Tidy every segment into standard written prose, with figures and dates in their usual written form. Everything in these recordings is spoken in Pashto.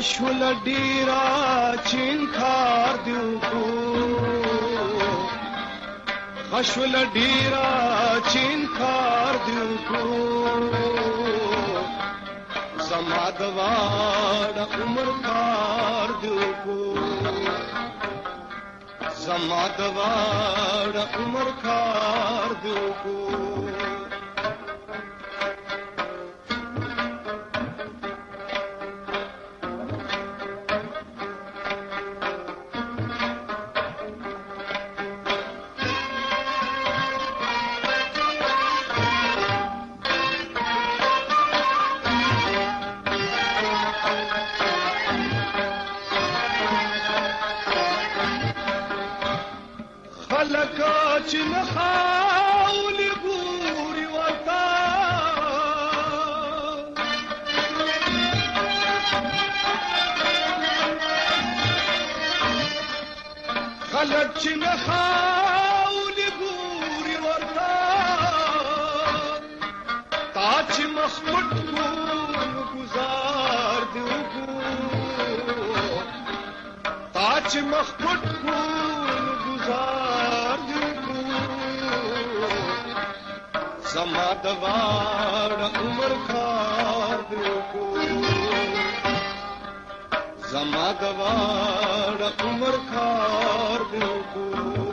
خشول ډیرا چین کار دیو کو خشول ډیرا چین کار دیو کو زما د واړه عمر کار دیو کو زما د واړه عمر کار دیو کو خلکا چې نه خاولې ګوري ورته خلک چې نه خاولې ګوري ورته تا چې مخ پټ کړو ګزار دې وکړو تا چې مخ پټ کړو زما د واړه عمر کار دیو کو زما د واړه عمر کار دیو کو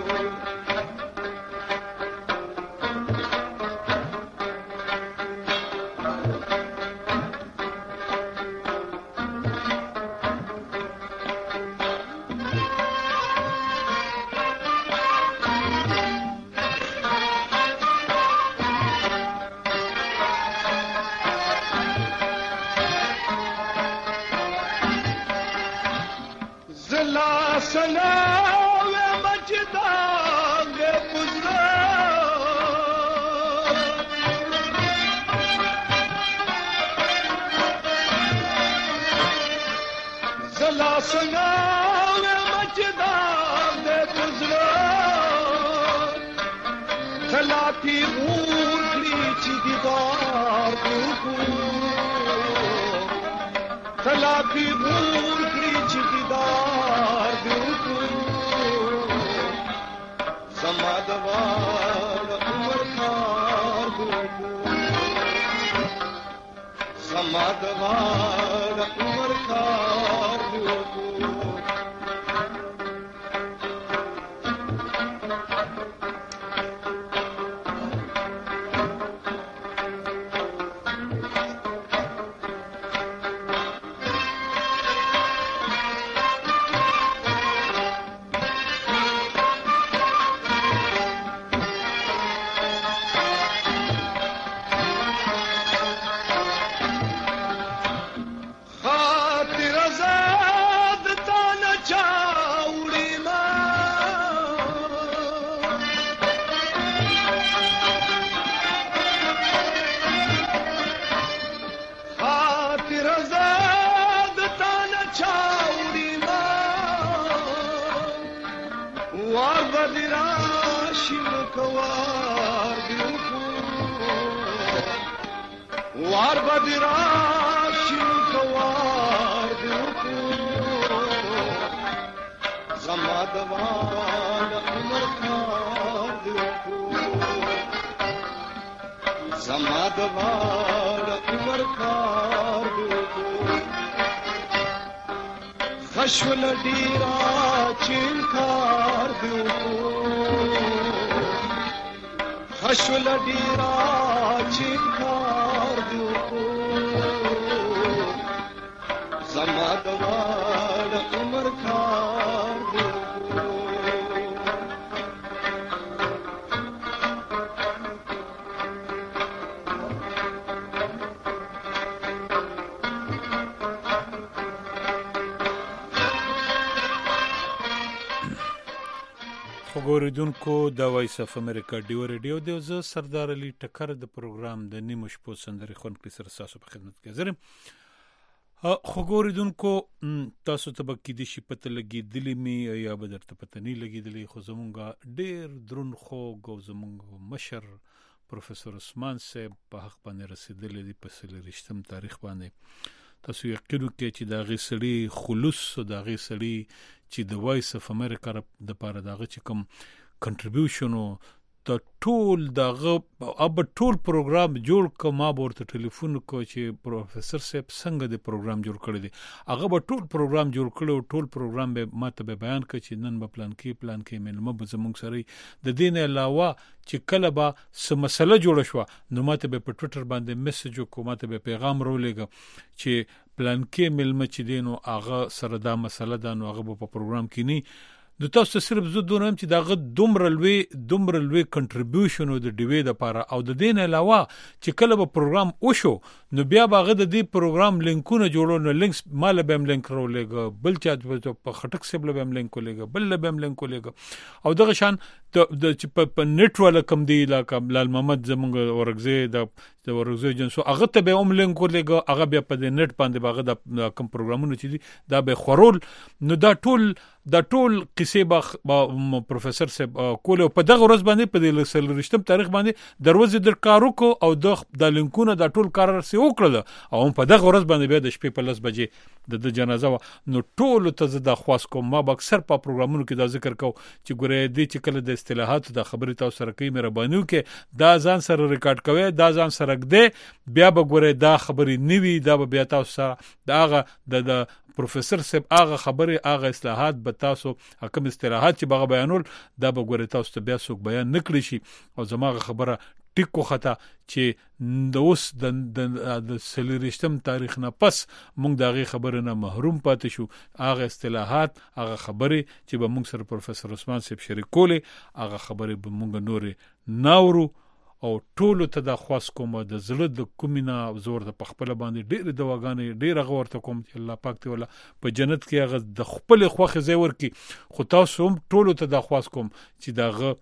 سلام مجدان گزرا زلا سلام مجدان گزرا خلاتی غورلی چی دیدار کو خلاتی غورلی چی دیدار زما د واړه عمر کار دیو کو زما د واړه عمر کار دیو کو وار بدی راشی مکوار دیو کو وار بدی راشی مکوار دیو کو زما د واړه عمر کار دیو کو زما د واړه عمر کار دیو کو خشول ډیرا چین کار دیو کو خشول ډیرا چین کار دیو کو زما د واړه عمر کار دیو کو خبردونکو د وایس اف امریکا ډیو ریډیو د زه سردار علي ټکر د پروګرام د نیمو شپو سندري خونکې سره تاسو په خدمت کې حاضر یم. خبردونکو تاسو ته به کې د شي پته لګېدلې می یا به درته پته نه لګېدلې خو زمونږ ډېر درون خوږ او زمونږ مشر پروفیسور عثمان صاحب په حق باندې رسیدلې دی په 23 تاریخ باندې تاسو یقین وکړئ چې دا غسړي خلوص او دا غسړي چې د وایس اف امریکا د پاره دغه چې کوم کنټریبیوشن او د ټول دغه اب ټول پروګرام جوړ ک ما ورته ټلیفون کو چې پروفیسور صاحب څنګه د پروګرام جوړ کړی دی هغه به ټول پروګرام جوړ کړو ټول پروګرام به ماته به بیان کړي چې نن به پلان کې ملمه به زموږ سره د دین علاوه چې کله به څه مسله جوړ شو نو ماته به په ټوئیټر باندې میسج وکړو ماته به پیغام رولېګ چې پلان کې ملمه چې دینو هغه سره دا مسله ده نو هغه په پروګرام کې نه د تاسو صرف زه دونم چې داغه دومره لوی کنټریبیوشن د ډیوی د پاره او د دین علاوه چې کله به پروګرام وشو نو بیا باغه د دې پروګرام لینکونه جوړول نو لینکس مال به هم لینک رولېګ بل چا په خټک سیبل به هم لینک ولېګ بل به هم لینک ولېګ او دغه شان د چې په نت ولا کم دی لا لال محمد زمونږ ورغزه د ورغزه جنسو هغه ته به هم لینک ولېګ هغه بیا په نت باندې باغه د کم پروګرامونه چې دی دا به خورول نو دا ټول قصې با پروفیسور صاحب کول په دغه ورځ باندې په دې رښتم تاریخ باندې دروازه در کارو کو او د لینکونه د ټول کار سره وکړل او په دغه ورځ باندې به د شپې په 10 بجې د جنازه نو ټول ته زه د خواص کوم ما اکثر په پروګرامونو کې دا ذکر کو چې ګوره دې چې کله د اصطلاحات د خبرې تاسو سره کوي مهرباني وکړئ دا ځان سره ریکارډ کوي دا ځان سره کړئ بیا به ګوره دا خبرې نیوي دا به بیا تاسو سره داغه د پروفیسور صاحب هغه خبره هغه اصلاحات به تاسو حکم اصطلاحات چې بغه بیانول دا به ګوره تاسو ته بیا څوک بیان نکړي شي او زموږ خبره ټیکو خطا چې د اوس د سلیریشتم تاریخ نه پس موږ دغه خبره نه محروم پاتې شو هغه اصطلاحات هغه خبره چې به موږ سره پروفیسور عثمان صاحب شریکولې هغه خبره به موږ نور ناورو او ټول ته د خاص کوم د زړه د کومینا زور د پخپل باندې ډېر دواګانې ډېر غورته کوم چې الله پاک ته ولا په جنت کې هغه د خپل خوخه ځای ورکی خو تاسو هم ټول ته د خاص کوم چې دغه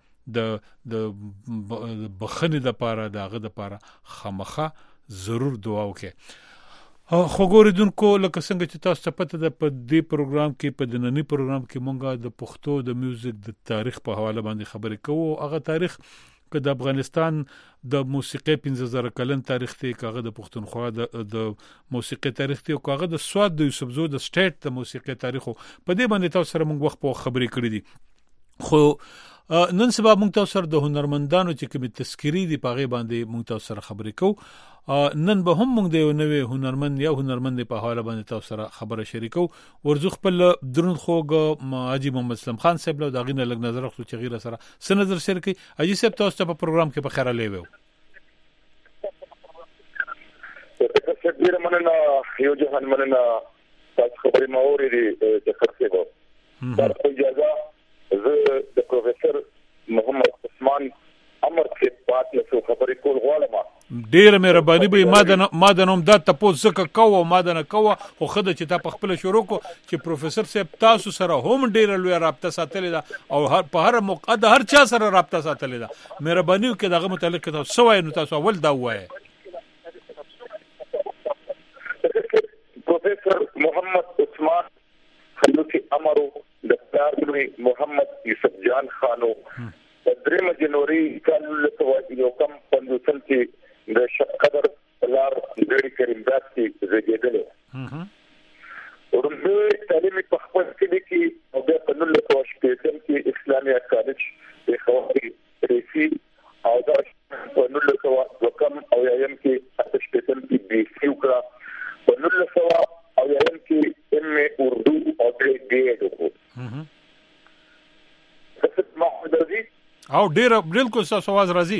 د بخنه د پاره دغه د پاره خامخه ضرور دعا وکړه خو ګوریدونکو لکه څنګه چې تاسو ته پته ده په دې پروګرام کې په دننی پروګرام کې مونږه د پښتو د میوزیک د تاریخ په حواله باندې خبرې کوو هغه تاریخ که د افغانستان د موسیقي 15000 کلن تاریخ دی کاغه د پښتونخوا د موسیقي تاریخ دی او کاغه د سواد د یوسفزو د سټیټ د موسیقي تاریخ په دې باندې تاسو سره موږ وخت په خبرې کړې دي خو نن سبا موږ تاسو سره د هنرمندانو چې کوم تذکری دی پاغه باندې موږ تاسو سره خبرې کوو نن به هم موږ د یو نوې هنرمند یا هنرمند په حواله باندې تاسو سره خبره شریکو ورزو خپل درون خوګ حاجی محمد اسلام خان صاحب له دغه نه لګ نظر خو چې غیره سره سن نظر شریکي حاجی صاحب تاسو ته په پروګرام کې په خیره لیوو ډیر مننه یو جهان مننه تاسو خبرې ماوري دي چې خرڅه کو تر اجازه زه د پروفیسور محمد عثمان امر کې پات له خبرې کول غواړم ډیر مهرباني به ما د نوم د تاسو زکه کوو ما د نه کوو خو خدای چې تا په خپل شروع کو چې پروفیسور صاحب تاسو سره هم ډیر لوی رابطه ساتلې ده او په هر موقع د هر چا سره رابطه ساتلې ده مهرباني وکړئ دغه متعلق تاسو سوای نو تاسو اول دا وایي پروفیسور محمد عثمان خلوصي امرو د پلار محمد یوسف جان خانو د 3 جنوري کال له کم پندوسن کې د شب قدر لار ډېری کریم ذات کې زیږیدل ورته تعلیمي په خپل کې او د پنځل له شپږم کې اسلامي کالج په خواري ریسي او د پنځل له کم او یم کې شپږم کې بي سي وکړه پنځل له او یم کې ام اردو او د ډیډو محمد رضی او ډیر بالکل تاسو आवाज راځي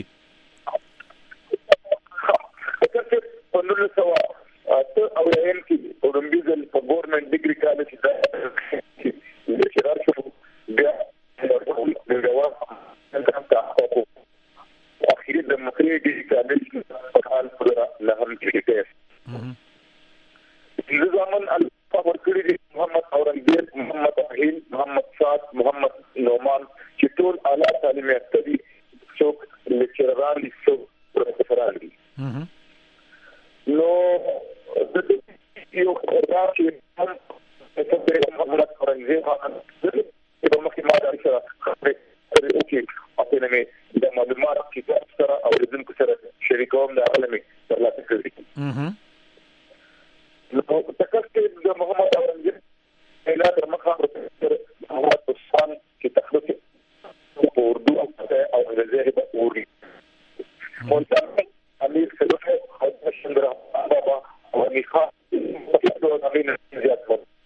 پنځل سوا او یم کې اورمبیزل په ګورنمنت ډیګري کالج کې د شرار شو بیا د جواب تاسو اخیری د مخري ډیګري کالج په حال پر نه هم کې نظامن الفا ورکړي دي محمد اورنګزیب محمد اهیل محمد صاد محمد نومان چې ټول اعلی تعلیم یافته دي څوک لیکچران دي څوک پروفیسوران دي نو د دې یو خبره چې هم څه محمد اورنګزیب په مخکې ما دا سره خبرې وکړي او په نومه د معلومات چې سره او د دې سره شریکوم د علمي ترلاسه کړی نو تکسب د محمد اورنګزیب اعلان مخه محمد عثمان کی تخلص اردو او انګریزي په اوري منتظر امیر سلوک حضرت شندر بابا او میخا په نوینه زیات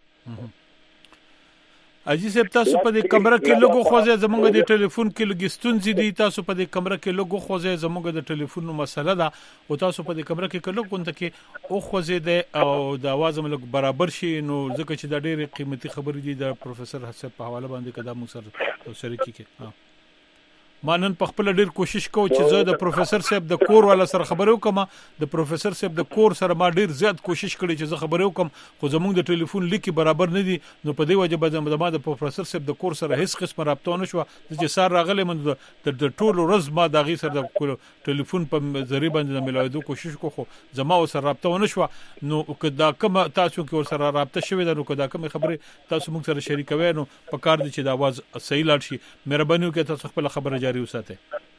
اجي صاحب تاسو په دې کمره کې لوګو خوځه زمونږ د ټلیفون کې لګستون زیدي تاسو په دې کمره کې لوګو خوځه زمونږ د ټلیفون مسله ده او تاسو په دې کمره کې کله کوم ته کې او خوځه ده او د आवाज ملک برابر شي نو ځکه چې دا ډېر قیمتي خبرې دي د پروفیسور حسن په حواله باندې کدا مو سره شریک کې مانن په خپل ډیر کوشش کوم چې زه د پروفیسور صاحب د کور والا سره خبرو کوم د پروفیسور صاحب د کور سره ما ډیر زیات کوشش کړی چې زه خبرو کوم خو زموږ د ټلیفون لیکي برابر نه دي نو په دې وجه به ما د پروفیسور صاحب د کور سره هیڅ قسم رابطه نه شو چې سار راغلی من د ټول ورځ ما د غي سره د ټلیفون په ذریعہ باندې ملایدو کوشش کوم خو زما سره رابطه نه شو نو کدا کوم تاسو کې ور سره رابطه شوی ده نو کدا کوم خبره تاسو موږ سره شریکوي نو په کار دي چې د आवाज صحیح لاړ شي مهرباني وکړئ تاسو خپل خبره جاری وساتئ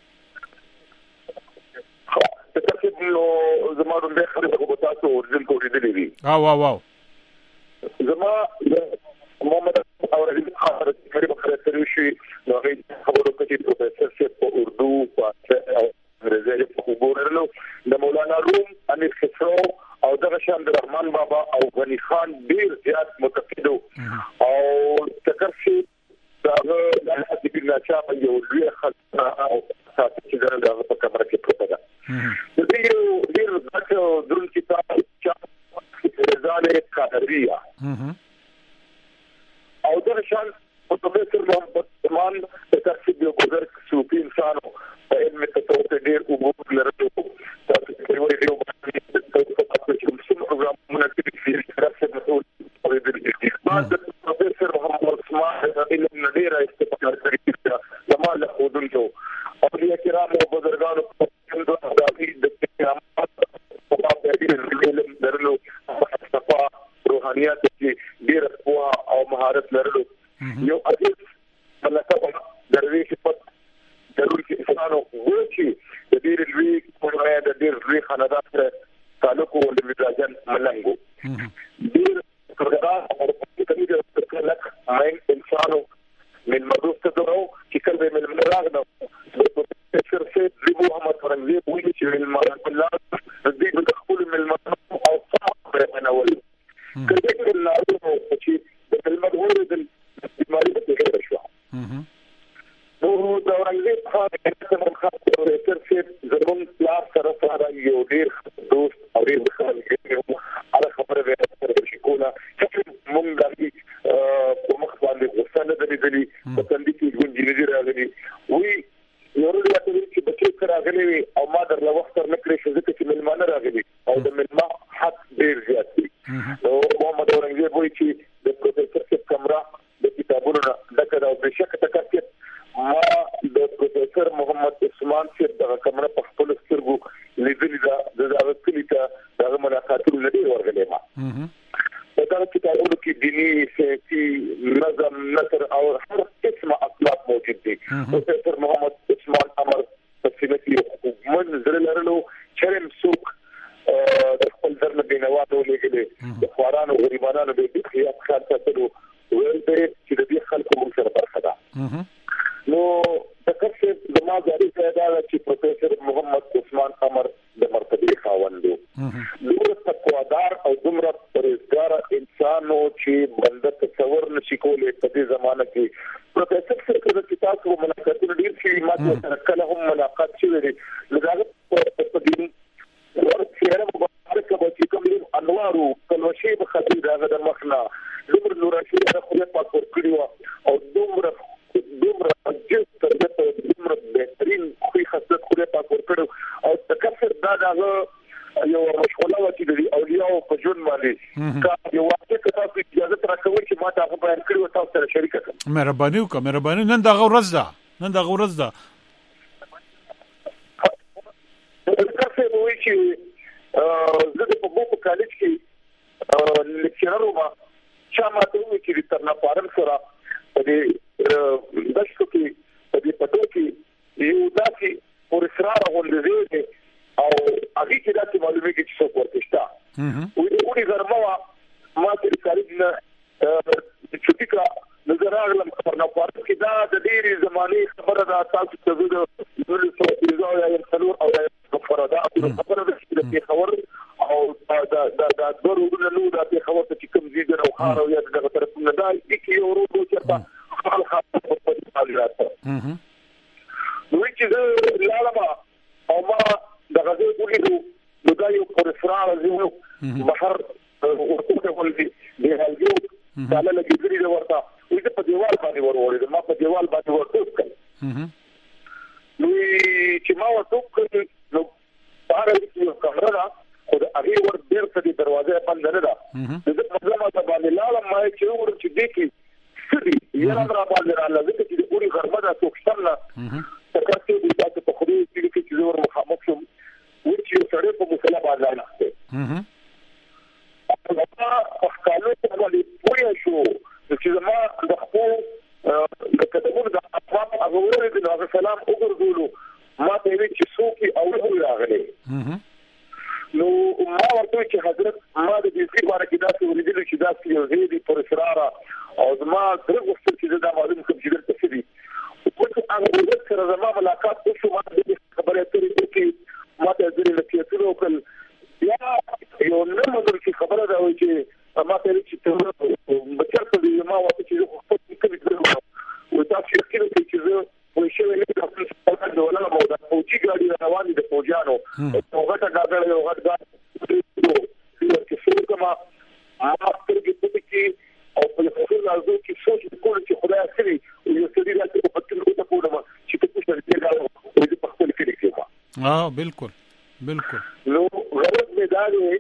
نو زموږ د خبرو تاسو ورزل کوي دي واو زما محمد اورنګزیب خبره کړې شي نو هغه خبرو کې پروفیسور صاحب په اردو او انګریزي په وګورلو د مولانا روم امیر خسرو او د شاند رحمان بابا او غنی خان ډیر زیات متقدو او تکرشي داغه د دې ناچا په یو لوی خطر او ساتي چې دغه په کمره کې پروت ده د دې ډیر ځکه درون کتاب چې رضانه قادریه او د شان پروفیسور محمد عثمان تکرشي یو بزرګ صوفي انسانو په علم تصوف ډیر وګور لرلو تاسو په یو ډیر پروګرام منعقد کړي چې مسؤل پروفیسور محمد عثمان علم نډیره استفاده کړې زموږ له خودونکو اولیاء کرام او بزرګانو په څنډه د قیامت په باندې علم درلو صفا روحانيات کې ډیر قوه او مهارت لرلو یو عزیز ملکه درویش پد ضرور کې انسانو وو چې د ډیر لوی کومه د ډیر لوی خاندان سره تعلق ولې راځن ملنګو ډیر پروګرام او کمی د کلک عین انسانو من مدرسه درو چې کله من راغنه پروفیسور صاحب محمد اورنګزیب ویل چې المال الله دې د خپل من او صاحب انا ول کله چې الله چې د کلمه ورد د بیماری په غیر شو نو دا اورنګزیب خان پروفیسور صاحب زمون کلاس سره یو ډیر دوست او ډیر خلک هغه خبره ورته شکوله چې مونږ دغه په مخ باندې غوښتنه درېدلې په تندې کې ګونځې راغلي وی یو ورځ چې بچی راغلي او ما در له وخت نه کړی چې ځکه چې ملمانه راغلي او د ملما حق ډیر زیات دی او محمد اورنګزیب وایي چې د پروفیسور صاحب کمره د کتابونو ډکه او بشک تکرکه ما د پروفیسور محمد عثمان صاحب دغه کمره په خپل سترګو لیدلې ده دغه کلیته دغه ملاقاتونه لري ورغلې ما دا کتابونو کې دینی سیاسي نظم نثر او هر قسم اخلاق موجود دي پروفیسور محمد عثمان امر تفصیلي منځ لرلو چرم سوق د خپل درن بینوادو لګلې د خوارانو غریبانو د خیاط خاص ساتلو ولته چې د دې خلکو موږ سره برخه ده نو تکرشي زما جاری پیدا چې پروفیسور محمد عثمان امر د مرتبه خاوندو دومره تقوادار او دومره پرهیزګار انسانو چې بنده تصور نشي کولای په دې زمانه کې پروفیسور سره د کتابو ملاقاتونه ډیر شي ما سره کله هم ملاقات شوی دی لږه په دې ورته مبارک به چې کوم انوارو کلوشي به خطي داغه د مخنا دومره نوراشي د خپل پاسپورت کړیو او دومره جز تربیت او دومره بهترین خوې خاصیت خپل پاسپورت کړو او تکثر داغه یو مشغوله و چې د اولیاء په ژوند باندې کا یو واقع تاسو اجازه راکوي چې ما تاسو بیان کړو تاسو سره شریک کړم مهرباني نن دا ورځ ده تاسو وایي چې زه په بوکو کالج کې لیکچرر وم چې ما ته وایي چې ترنا پارم سره په دې دښتو کې په دې پټو کې یو داسې پرسرار غونډې او هغه چې داسې معلومه کې چې څوک ورتشتا وې د اونې ګرمه او یا څلور او یا فردا خبره ده چې د خبر او دا ضروري نه ده چې خبره چې کوم ځای او خار او یا د طرف نه دا کې یو ورو چې خپل خاطر په حال راځي نو چې لالما او ما د غزو کولیدو نو دا یو پر اسرار زیو بهر ورته ولدي د هلجو تعالی لګیږي دا ورته وې په دیوال باندې ورولې ما په دیوال باندې ورته نو چې ما ورته نو بهر یو کمره خو د هغه ور ډیر څه دروازه بند نه ده د مطلب ته باندې لاله ما چې ور چې دې کې سړي یې را باندې را لږه چې د پوری غرمه د توښتنه تکرته د تاسو په خوري چې ور مخامخ شم چې سړی په مصلا باندې نه هغه افکارو ته باندې پوری شو چې ما د خپل د کتابونو د اطراف هغه ورته د سلام وګورلو ما ته وی چې څوک او راغلي نو ما ورته چې حضرت ما د دې باره کې داسې ورېدل چې داسې یو زیدي پر اسرار او ما درغ وخت چې دا معلوم کوم چې درته سړي او هغه د سره زما ملاقات وشو ما د خبرې اترې کې ما ته د لکېتلو کول یا یو نه مدر چې خبره دا وایي چې ما ته چې ته بچرته دې ما ورته چې خپل کې او تاسو یې کړی چې وای شو نه د خپل څخه د ولا مودا او چې ګاډي روانې د فوجانو او غټه ګاډي یو غټ ګاډي چې څو کما اخر کې پټ کې او په خپل ارزو کې څو کول چې خدای سړي یو سړي راځي په پټو ته کومه چې په څه کې دا په خپل کې کې بالکل نو غرض مې دا دی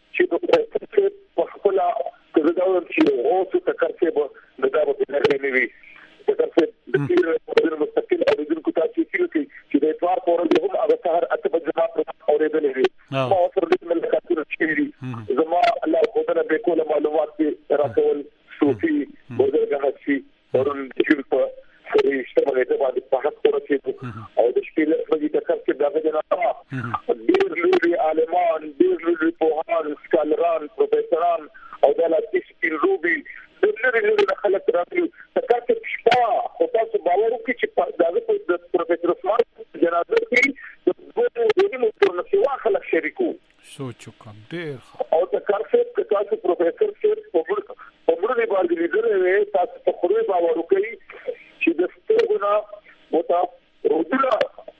چې په خپل کې دا ورته چې او څه تکرڅه به دا به نه وي تکرڅه د تیر مستقل اوریدونکو تاسو چې د اتوار پورې هم هغه سهار اته بجې ما اورېدلې وي ما سره د ملکاتو چې زما الله خدای به کومه معلومات راکول صوفي بزرګان شي ورن چې په سره ته باندې په حق ورته او د شپې له وجې تکرڅه دغه جنا ډېر لوی عالمان ډېر لوی پوهان سکالران پروفیسوران او د لاتیس روبي د لري خلک راغلي تکرڅه شپه او تاسو باور وکړئ چې دغه د پروفیسور عثمان جنازه کې د دوه مو ته خلک شریکو سوچ وکم ډېر او تکرڅه تاسو پروفیسور چې په مړي باندې لیدل تاسو په خوري باور وکړئ چې د ستورونه وتا روزله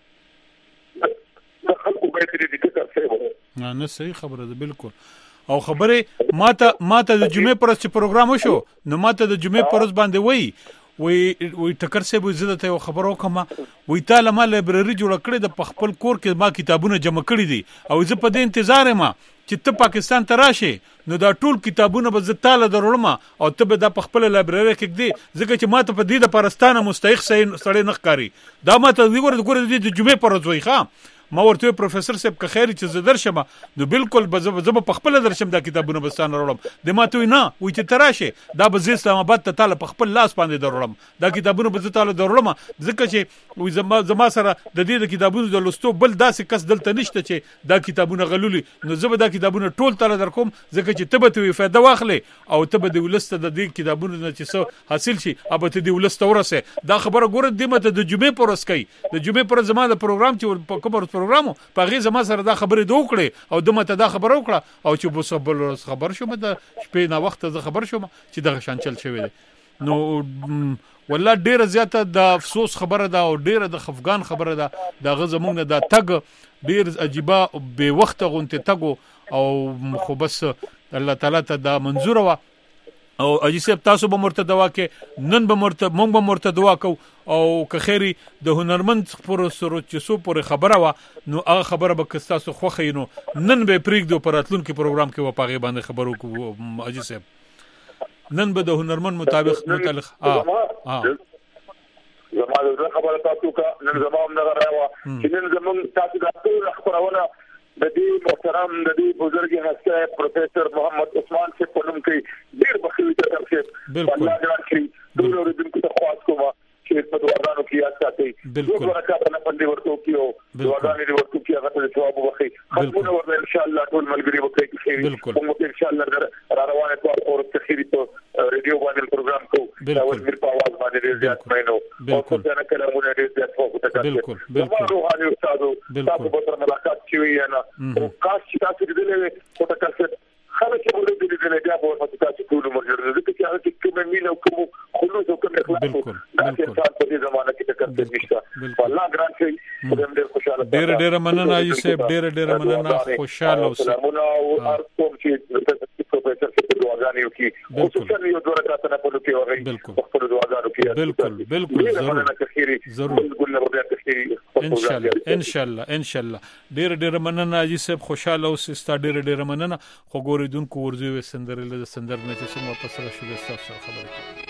د خلکو به دې تکرڅه نه صحیح خبره ده بالکل او خبره ماته د جمعې پرځ چې پروګرام وشو نو ماته د جمعې پرځ باندې وی ټکر سه به زده ته خبرو کوم وی تعالی ما لایبرری جوړ کړی د خپل کور کې ما کتابونه جمع کړی دي او زه په دې انتظار یم چې ته پاکستان ته راشې نو دا ټول کتابونه به زه تعالی درولم او ته به دا په خپل لایبرری کې دی ځکه چې ماته په دې د پرستانه مستحق سړی نه ښکاری دا ماته وګوره د جمعې پرځ وی ښا ما ورته پروفیسور صاحب که خیر چې زه درشم نو بالکل به په خپل درشم دا کتابونه بستان وروړم د ماته نه وای چې تراشه دا به اسلام آباد ته تعالی په خپل لاس باندې درولم دا کتابونه به تعالی درولم ځکه چې وای زما سره د دې کتابونو د لوستو بل داسې کس دلته نشته چې دا کتابونه غلولي نو زه به دا کتابونه ټول تعالی درکوم ځکه چې ته به ته فائدہ واخلې او ته به د ولست د دې کتابونو نه چې څه حاصل شي ابه ته د ولست ورسه دا خبره ګوره د مته د جمعې پرس کوي د جمعې پر زما د پروګرام چې په کومر پروګرامو په غي زما سره دا خبره دوکړي او دمته دا خبره وکړه او چې بوسبل خبر شوم د شپې نه وخت زه خبر شوم چې دغه شانچل شوی نو والله ډیره زیاته د افسوس خبره ده او ډیره د خفقان خبره ده د غزمون د تګ ډیر عجيبه به وخت غونته تګو او خو بس الله تعالی ته دا منظور و او اجي تاسو به مرته دوا کې نن به مرته مونږ به مرته دوا کو او که خیری د هنرمند پر سره چې سو پر خبره وا نو هغه خبره به تاسو خو خینو نن به پریږدو پر اتلونکو پروګرام کې و پاغه باندې خبرو کو اجي صاحب نن به د هنرمند مطابق متعلق زموږ خبره تاسو کا نن زموږ نه راوا چې نن زموږ تاسو د ټول خبرونه د دې محترم د دې بزرګ هسته پروفیسور محمد عثمان سے پلم کې ډیر بخښي ته ترڅه الله جان کړی ټول اوریدونکو ته خواست کوم چې په دعاګانو کې یاد ساتي دوه برکات نه پندې ورته کیو دعاګانې دې ورته کیو هغه ته ثواب وکړي خپل ورته ان شاء الله ټول ملګری وکړي چې موږ ان شاء الله را روانه ټول اور تخیری ته ریډیو باندې پروګرام کو دا ول په आवाज باندې ډیر زیات مینو او څنګه کلمونه ډیر زیات وخت بالکل بالکل روحاني استادو تاسو به ملاقات کیوي نه او کاش چې تاسو دې په تاسو خلک یې ولې دې نه بیا په تاسو ټول مرجر دې کې هغه کومه مینه او کوم خلوص او کوم اخلاص بالکل بالکل په دې زمانه کې تکرر نشته الله ګران شي ډېر خوشاله ډېر مننه حاجی صاحب ډېر مننه خوشاله اوسئ سلامونه او هر کوم چې پروفیسور څخه دعاګانې وکړي خصوصا یو دوه رکعات نه پلو کې وغږی خپل دعاګانو کې بالکل ضرور ان شاء الله ډېر مننه حاجی صاحب خوشاله اوسئ ستا ډېر مننه خو ګوریدونکو ورځي وسندرل سندر نه چې سم واپس را شو تاسو سره خبرې کوم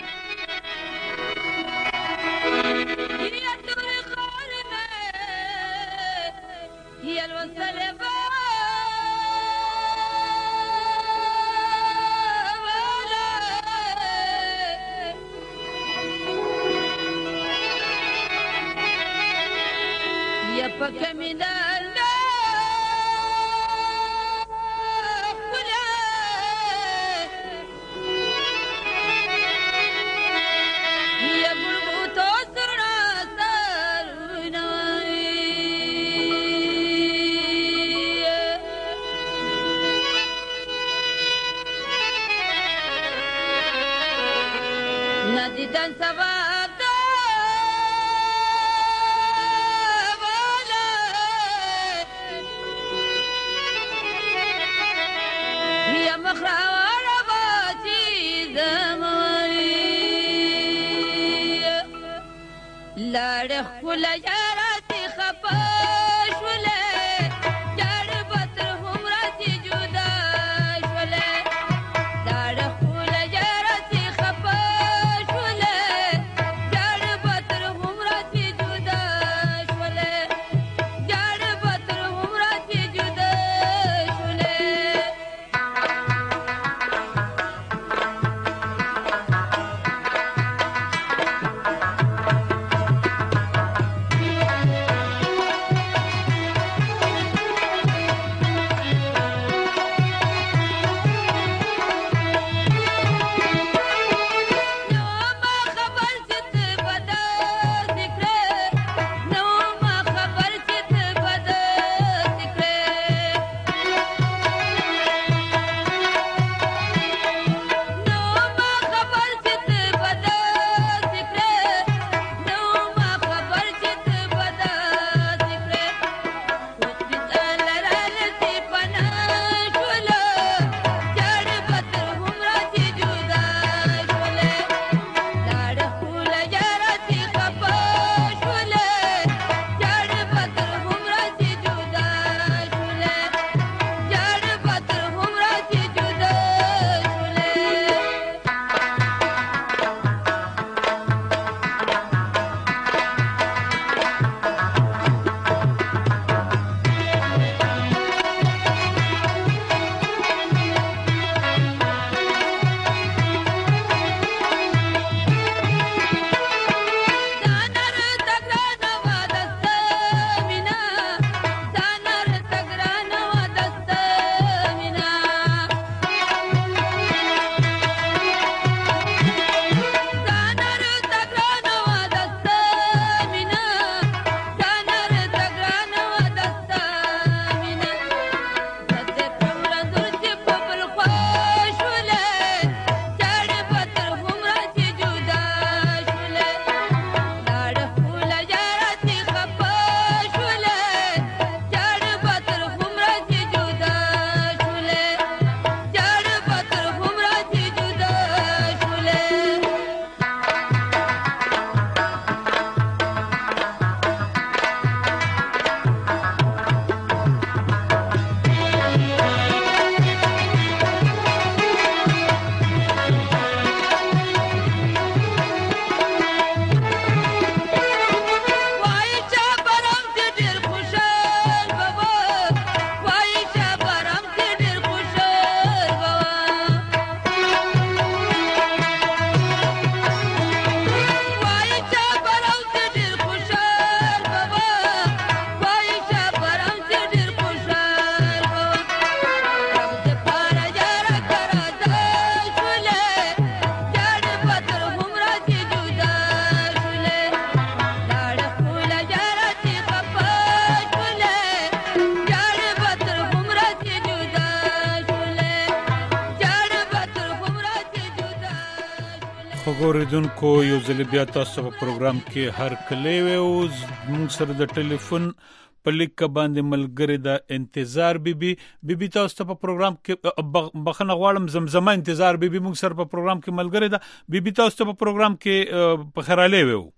درنو اوریدونکو یو ځل بیا تاسو په پروګرام کې هر کله او موږ سره د ټلیفون په لیک باندې ملګری د انتظار بیبي تاسو ته په پروګرام کې بخنه غواړم زمزمه انتظار بیبي موږ سره په پروګرام کې ملګری ده بیبي تاسو ته په پروګرام کې په خیراله وو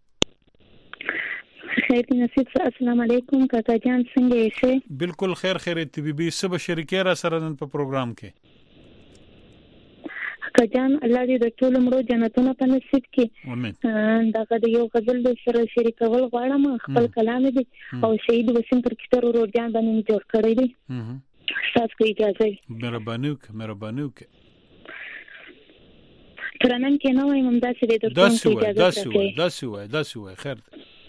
خیر نصیب السلام علیکم کاکا جان څنګه یې بالکل خیر ته بیبي سبا شریکه را سره نن په پروګرام کې کجان الله دې د ټول مړو جنتونو په نصیب کې امين دا د یو غزل د سره شریکول غواړم خپل کلام دې او شهید وسیم پر کتر ورور جان باندې جوړ کړی دی تاسو کو اجازه مهرباني وکړه ترنن کې نو وایم داسې دې د داسې وای خیر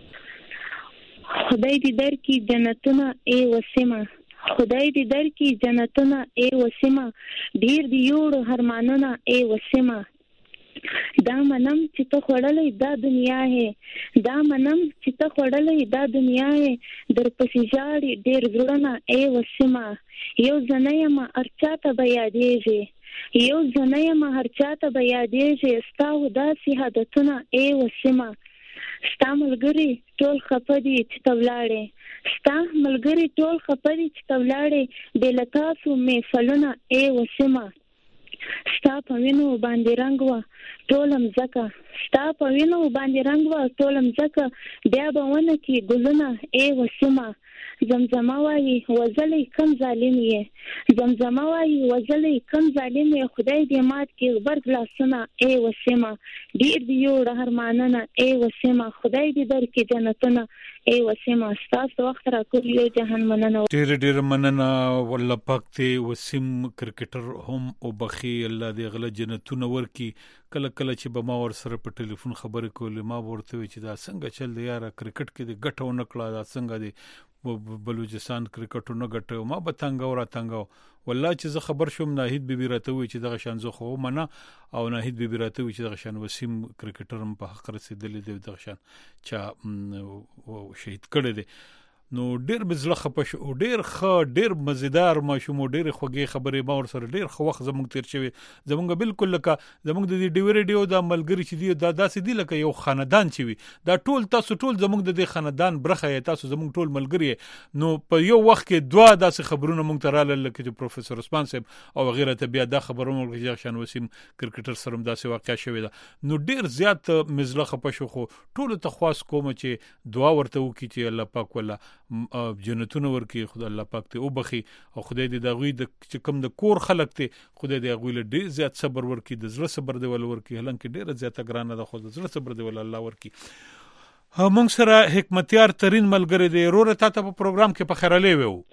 خدای دې درکې جنتونه ای وسیمه خدای دې درکې جنتونه ای وسیمه ډیر دی یوړ هرمانونه ای وسیمه دا منم چې ته خړلې دا دنیا هي دا منم چې ته خړلې دا دنیا هي در پسې جاړي ډیر زړونه ای وسیمه یو ځنه ما ارچاته بیا دیږي یو ځنه ما هرچاته بیا دیږي ستاو داسې حادثونه ای وسیمه ستا ملګری ټول خپدي چې تولاړې ستا ملګری ټول خپدي چې تولاړې د لتاسو می فلونه ای وسیمه ستا په وینو باندې رنگ وا ټولم زکه ستا په وینو باندې رنگ وا ټولم زکه بیا به ونه کې ګلونه ای وسیمه زمزمه وایي وزلې کم ظالم یې زمزمه وایي وزلې کم ظالم یې خدای دې مات کې غبرګ لاسونه ای وسیمه ډیر دی یو رحمانانه ای وسیمه خدای دې درکې جنتونه ای وسیمه تاسو وخت را کوم یو جهان مننه ډیر مننه والله پاک ته وسیم کرکټر هم او بخي الله دې غله جنتونه ورکی کله چې به ما ور سره په ټلیفون خبرې کولې ما ورته چې دا څنګه چل دی یاره کرکټ کې د ګټو نکړه دا څنګه دی بلوچستان کرکټو نه ګټو ما به تنګو والله چې زه خبر شوم ناهید بیبي راته وی چې دغه شان زه خو منه او ناهید بیبي راته وی چې دغه شان وسیم کرکټر په حق رسیدلې دی دغه شان چا شهید کړی دی نو ډیر بزله خپش او ډیر مزیدار ماشوم ډیر خوږی خبرې ما ور سره ډیر خو وخت زموږ تیر شوی زموږ بالکل لکه زموږ د ډی ریډیو د ملګری چې دی دا داسې دی لکه یو خاندان چې وي دا ټول تاسو ټول زموږ د خاندان برخه تاسو زموږ ټول ملګری نو په یو وخت کې دوا داسې خبرونه مونږ ته رااله لکه پروفیسور عثمان صاحب او غیره ته بیا دا خبرونه چې شان وسیم کرکټر سره داسې واقعیا شوی دا نو ډیر زیات مزله خپش خو ټول ته خواص کوم چې دعا ورته وکړي چې الله پاک ولا جنتونه ورکی خدای الله پاک ته او بخي او خدای دې دا غوي د کوم د کور خلق ته خدای دې غوي له ډیر زیات صبر ورکی د زړه صبر دی ول ورکی هلکه ډیر زیات ګرانه ده خو د زړه صبر دی ول الله ورکی موږ سره حکمتیار ترين ملګری دی رور ته په پروګرام کې په خیراله وو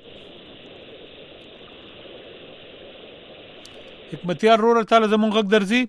حکمتیار رور تعالی زمونږ غږ درځي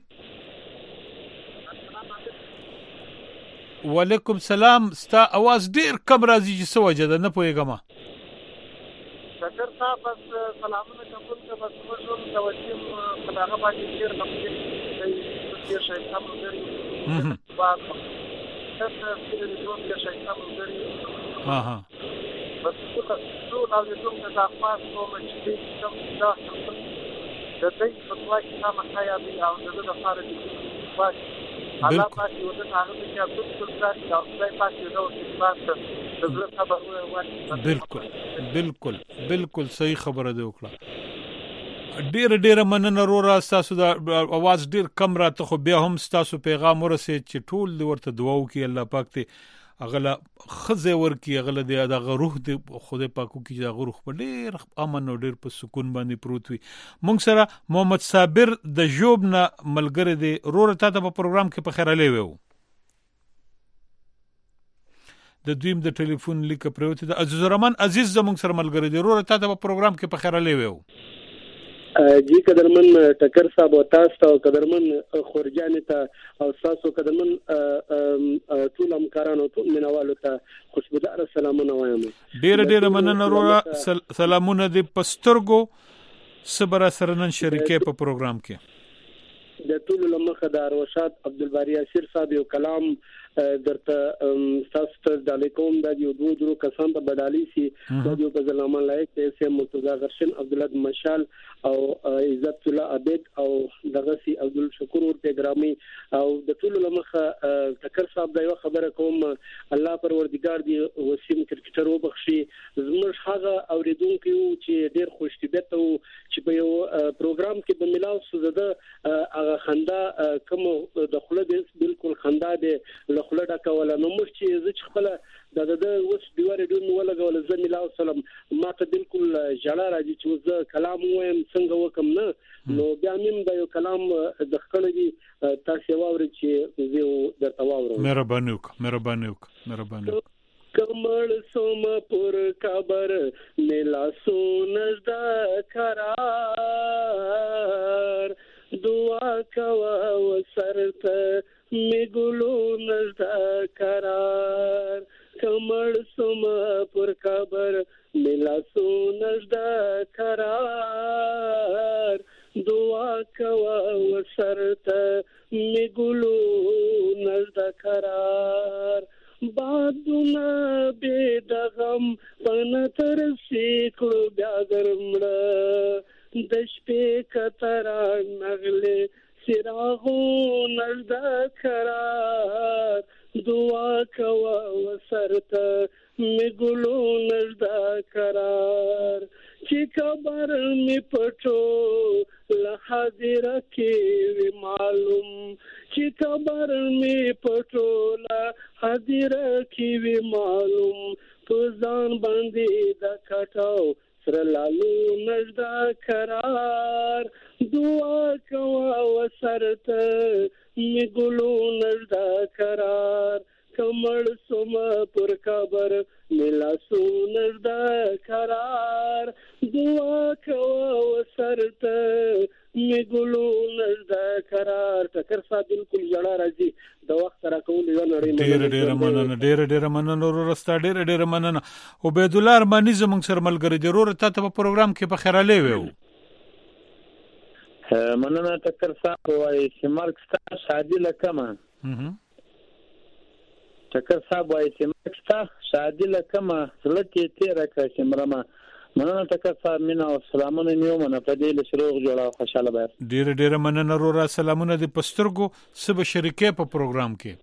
وعلیکم سلام ستا आवाज ډیر کم راځي چې څه وجه ده نه پوهیږم ډاکټر صاحب بس سلامونه کوم ته بس موږ د وسیم په هغه باندې ډیر کوم ډیر شي تاسو ډیر بعد تاسو د ژوند کې شي تاسو ډیر ها بس څو نو کوم ته تاسو کوم چې کوم دا د دې په توګه چې ما خیا دي او د لپاره دي الله پاک یو د هغه چې بالکل ځای او ځای پاتې نو چې تاسو د زړه خبره بالکل صحیح خبره دی وکړه ډیر مننه رورا تاسو د आवाज ډیر کم راته خو بیا هم تاسو پیغام ورسې چې ټول ورته دعا وکړي الله پاک ته اغلا خزه ورکی اغلا د روح د خدای پاکو کې د روح په ډیر امن او ډیر په سکون باندې پروت وي مونږ سره محمد صابر د جوب نه ملګری دی رور ته په پروګرام کې په خیراله وو د دویم د ټلیفون لیک پروت دی عزیز الرحمن عزیز زمونږ سره ملګری دی رور ته په پروګرام کې په خیراله وو جی قدرمن ټکر صاحب او تاسو او قدرمن خورجان ته او تاسو قدرمن ټول همکارانو ټول منوالو ته خوشبودار سلامونه وایم ډیر مننه رورا سلامونه د پسترګو صبر سره نن شریکې په پروګرام کې د ټول لمخه د روشات عبدالباری اسیر صاحب یو کلام درته تاسو ته د الیکوم د یو دوه کسان په بدالي سي د یو په ځلامه لایق سي مرتضی غرشن عبدالله مشال او عزت الله عبد او دغه سي عبدل شکور ورته ګرامي او د ټول لمخه ټکر صاحب دا یو خبره کوم الله پروردگار دی وسیم کرکټر وبخشي زموږ هغه اوریدونکو چې ډیر خوش طبيعت او چې په یو پروګرام کې د ملاو سوزده هغه خندا کوم د خله بالکل خندا دی له خله دا کوله نو مش چې زه خپل د اوس دیواره دوی ولګول زمي لا سلام ما ته بالکل جړه راځي چې زه کلام وایم څنګه وکم نه نو بیا مم د یو کلام د خلګي تاسو واوري چې زه درته واورم مهرباني وک کمل سوم پر خبر نیلا سونزدا قرار دعا کوا وسرت می ګلو نزدا قرار کمل سوم پر خبر نیلا سونزدا قرار دعا کوا وسرت می ګلو نزدا قرار بادونه به دغم پنتر سیکړو بیا ګرمړه د شپې کترا نغله سراغو نزدا قرار دعا کوا وسرت میګلو نزدا قرار چې خبر می پټو لحاضر کې معلوم چې خبر می پټو لحاضر کې معلوم پزان باندې د کټاو سره لالو نزدا قرار دعا کوا وسرت میګلو نزدا قرار کمل سوم پر خبر ملا سو نزدا قرار دعا کوا وسرت میګلو نزدا قرار ټکر صاحب بالکل جړه راځي د وخت را کول یو نړۍ ډېر مننه ورستا ډېر مننه عبید الله ارمانی زمونږ سره ملګری دی ورته ته په پروګرام کې په خیراله ویو مننه ټکر صاحب وایي چې مرګ ستا شادي لکمه ټکر صاحب وایي چې مرګ ستا شادي لکمه زلته تیرا کړه مرما مننه ټکر صاحب مینا او سلامونه نیو منه په دې له شروع جوړه خوشاله به ډېر مننه ورو سلامونه د پسترګو سب شریکې په پروګرام کې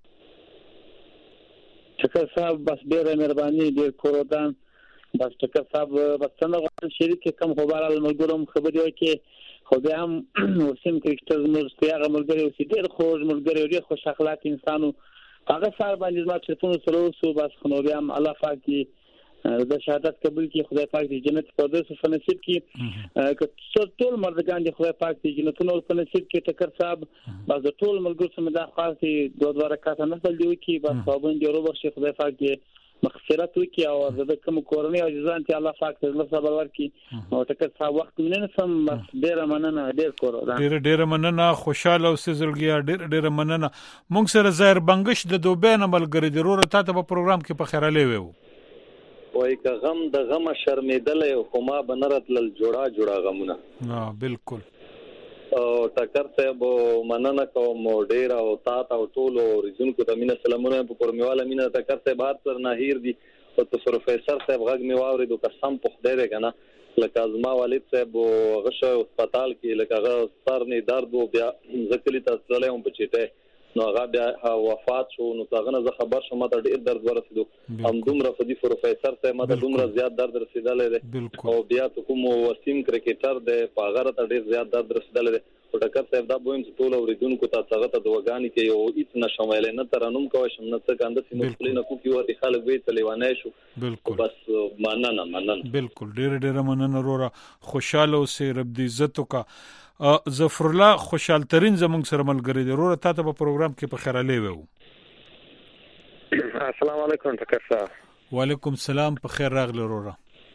ټکر صاحب بس ډېر مهرباني ډېر کورودان بس ټکر صاحب بس څنګه شریک کم خبر الملګروم خبرې وکي خو بیا هم وسیم کرکټر موږ پیغه ملګری او ډېر خوږ ملګری او ډېر خوش اخلاق انسانو هغه سره باندې ما ټلیفون سره وسو بس خو بیا هم الله پاک د شهادت قبول کی خدای پاک دې جنت په دې نصیب کی که ټول مردگان دې خدای پاک دې جنتونو په نصیب کې ټکر صاحب بس ټول ملګرو سم دا خاصه دوه رکعات نه بل دی کی بس صوبن دې وروبخښي خدای پاک دې مغفرت وکي او د کوم کورنۍ او ځان ته الله پاک دې صبر ورکي او ټکر صاحب وخت نه سم ډېر مننه ډېر کور ډېر مننه خوشاله او سزلګیا ډېر مننه مونږ سره زهر بنگش د دوبه نه ملګری دی ورته ته په پروګرام کې په خیراله ویو وای که غم د غم شرمېدلې خو ما بنرت لل جوړا غمونه بالکل او ټکر صاحب مننه کوم ډیر او تاسو او ټول ورزونکو د مینه سلامونه په پرمیواله مینه ټکر صاحب هر سر ناهیر دي او پروفیسور صاحب غږ می واوري د قسم په خدای دی کنه لکه ازما والد صاحب غشه هسپتال کې لکه سر نه درد او بیا ځکلی تاسو له هم بچیته نو هغه بیا وفات شو نو څنګه زه خبر شوم ته ډیر درد ورسېدو هم دومره فدی پروفیسور ته ماته دومره زیات درد رسیدلې ده او بیا کوم وسیم کرکټر ده پاغره ته ډیر زیات درد رسیدلې ده او ډاکټر صاحب دا بویم چې ټول اوریدونکو ته څنګه ته دواګانی کې یو هیڅ نشومایل نه ترنم کوي شم نه څه کنده سیمه خپلینه کو کیو ته خلک وی تلیوانه شو بالکل بس مننه بالکل ډیر مننه وروره خوشاله اوسې رب دې عزت وکا ظفر الله خوشحال ترين زمونږ سره ملګری دی وروره تاسو په پروګرام کې په خیراله ویو السلام علیکم ټکر صاحب وعلیکم السلام په خیر راغلی وروره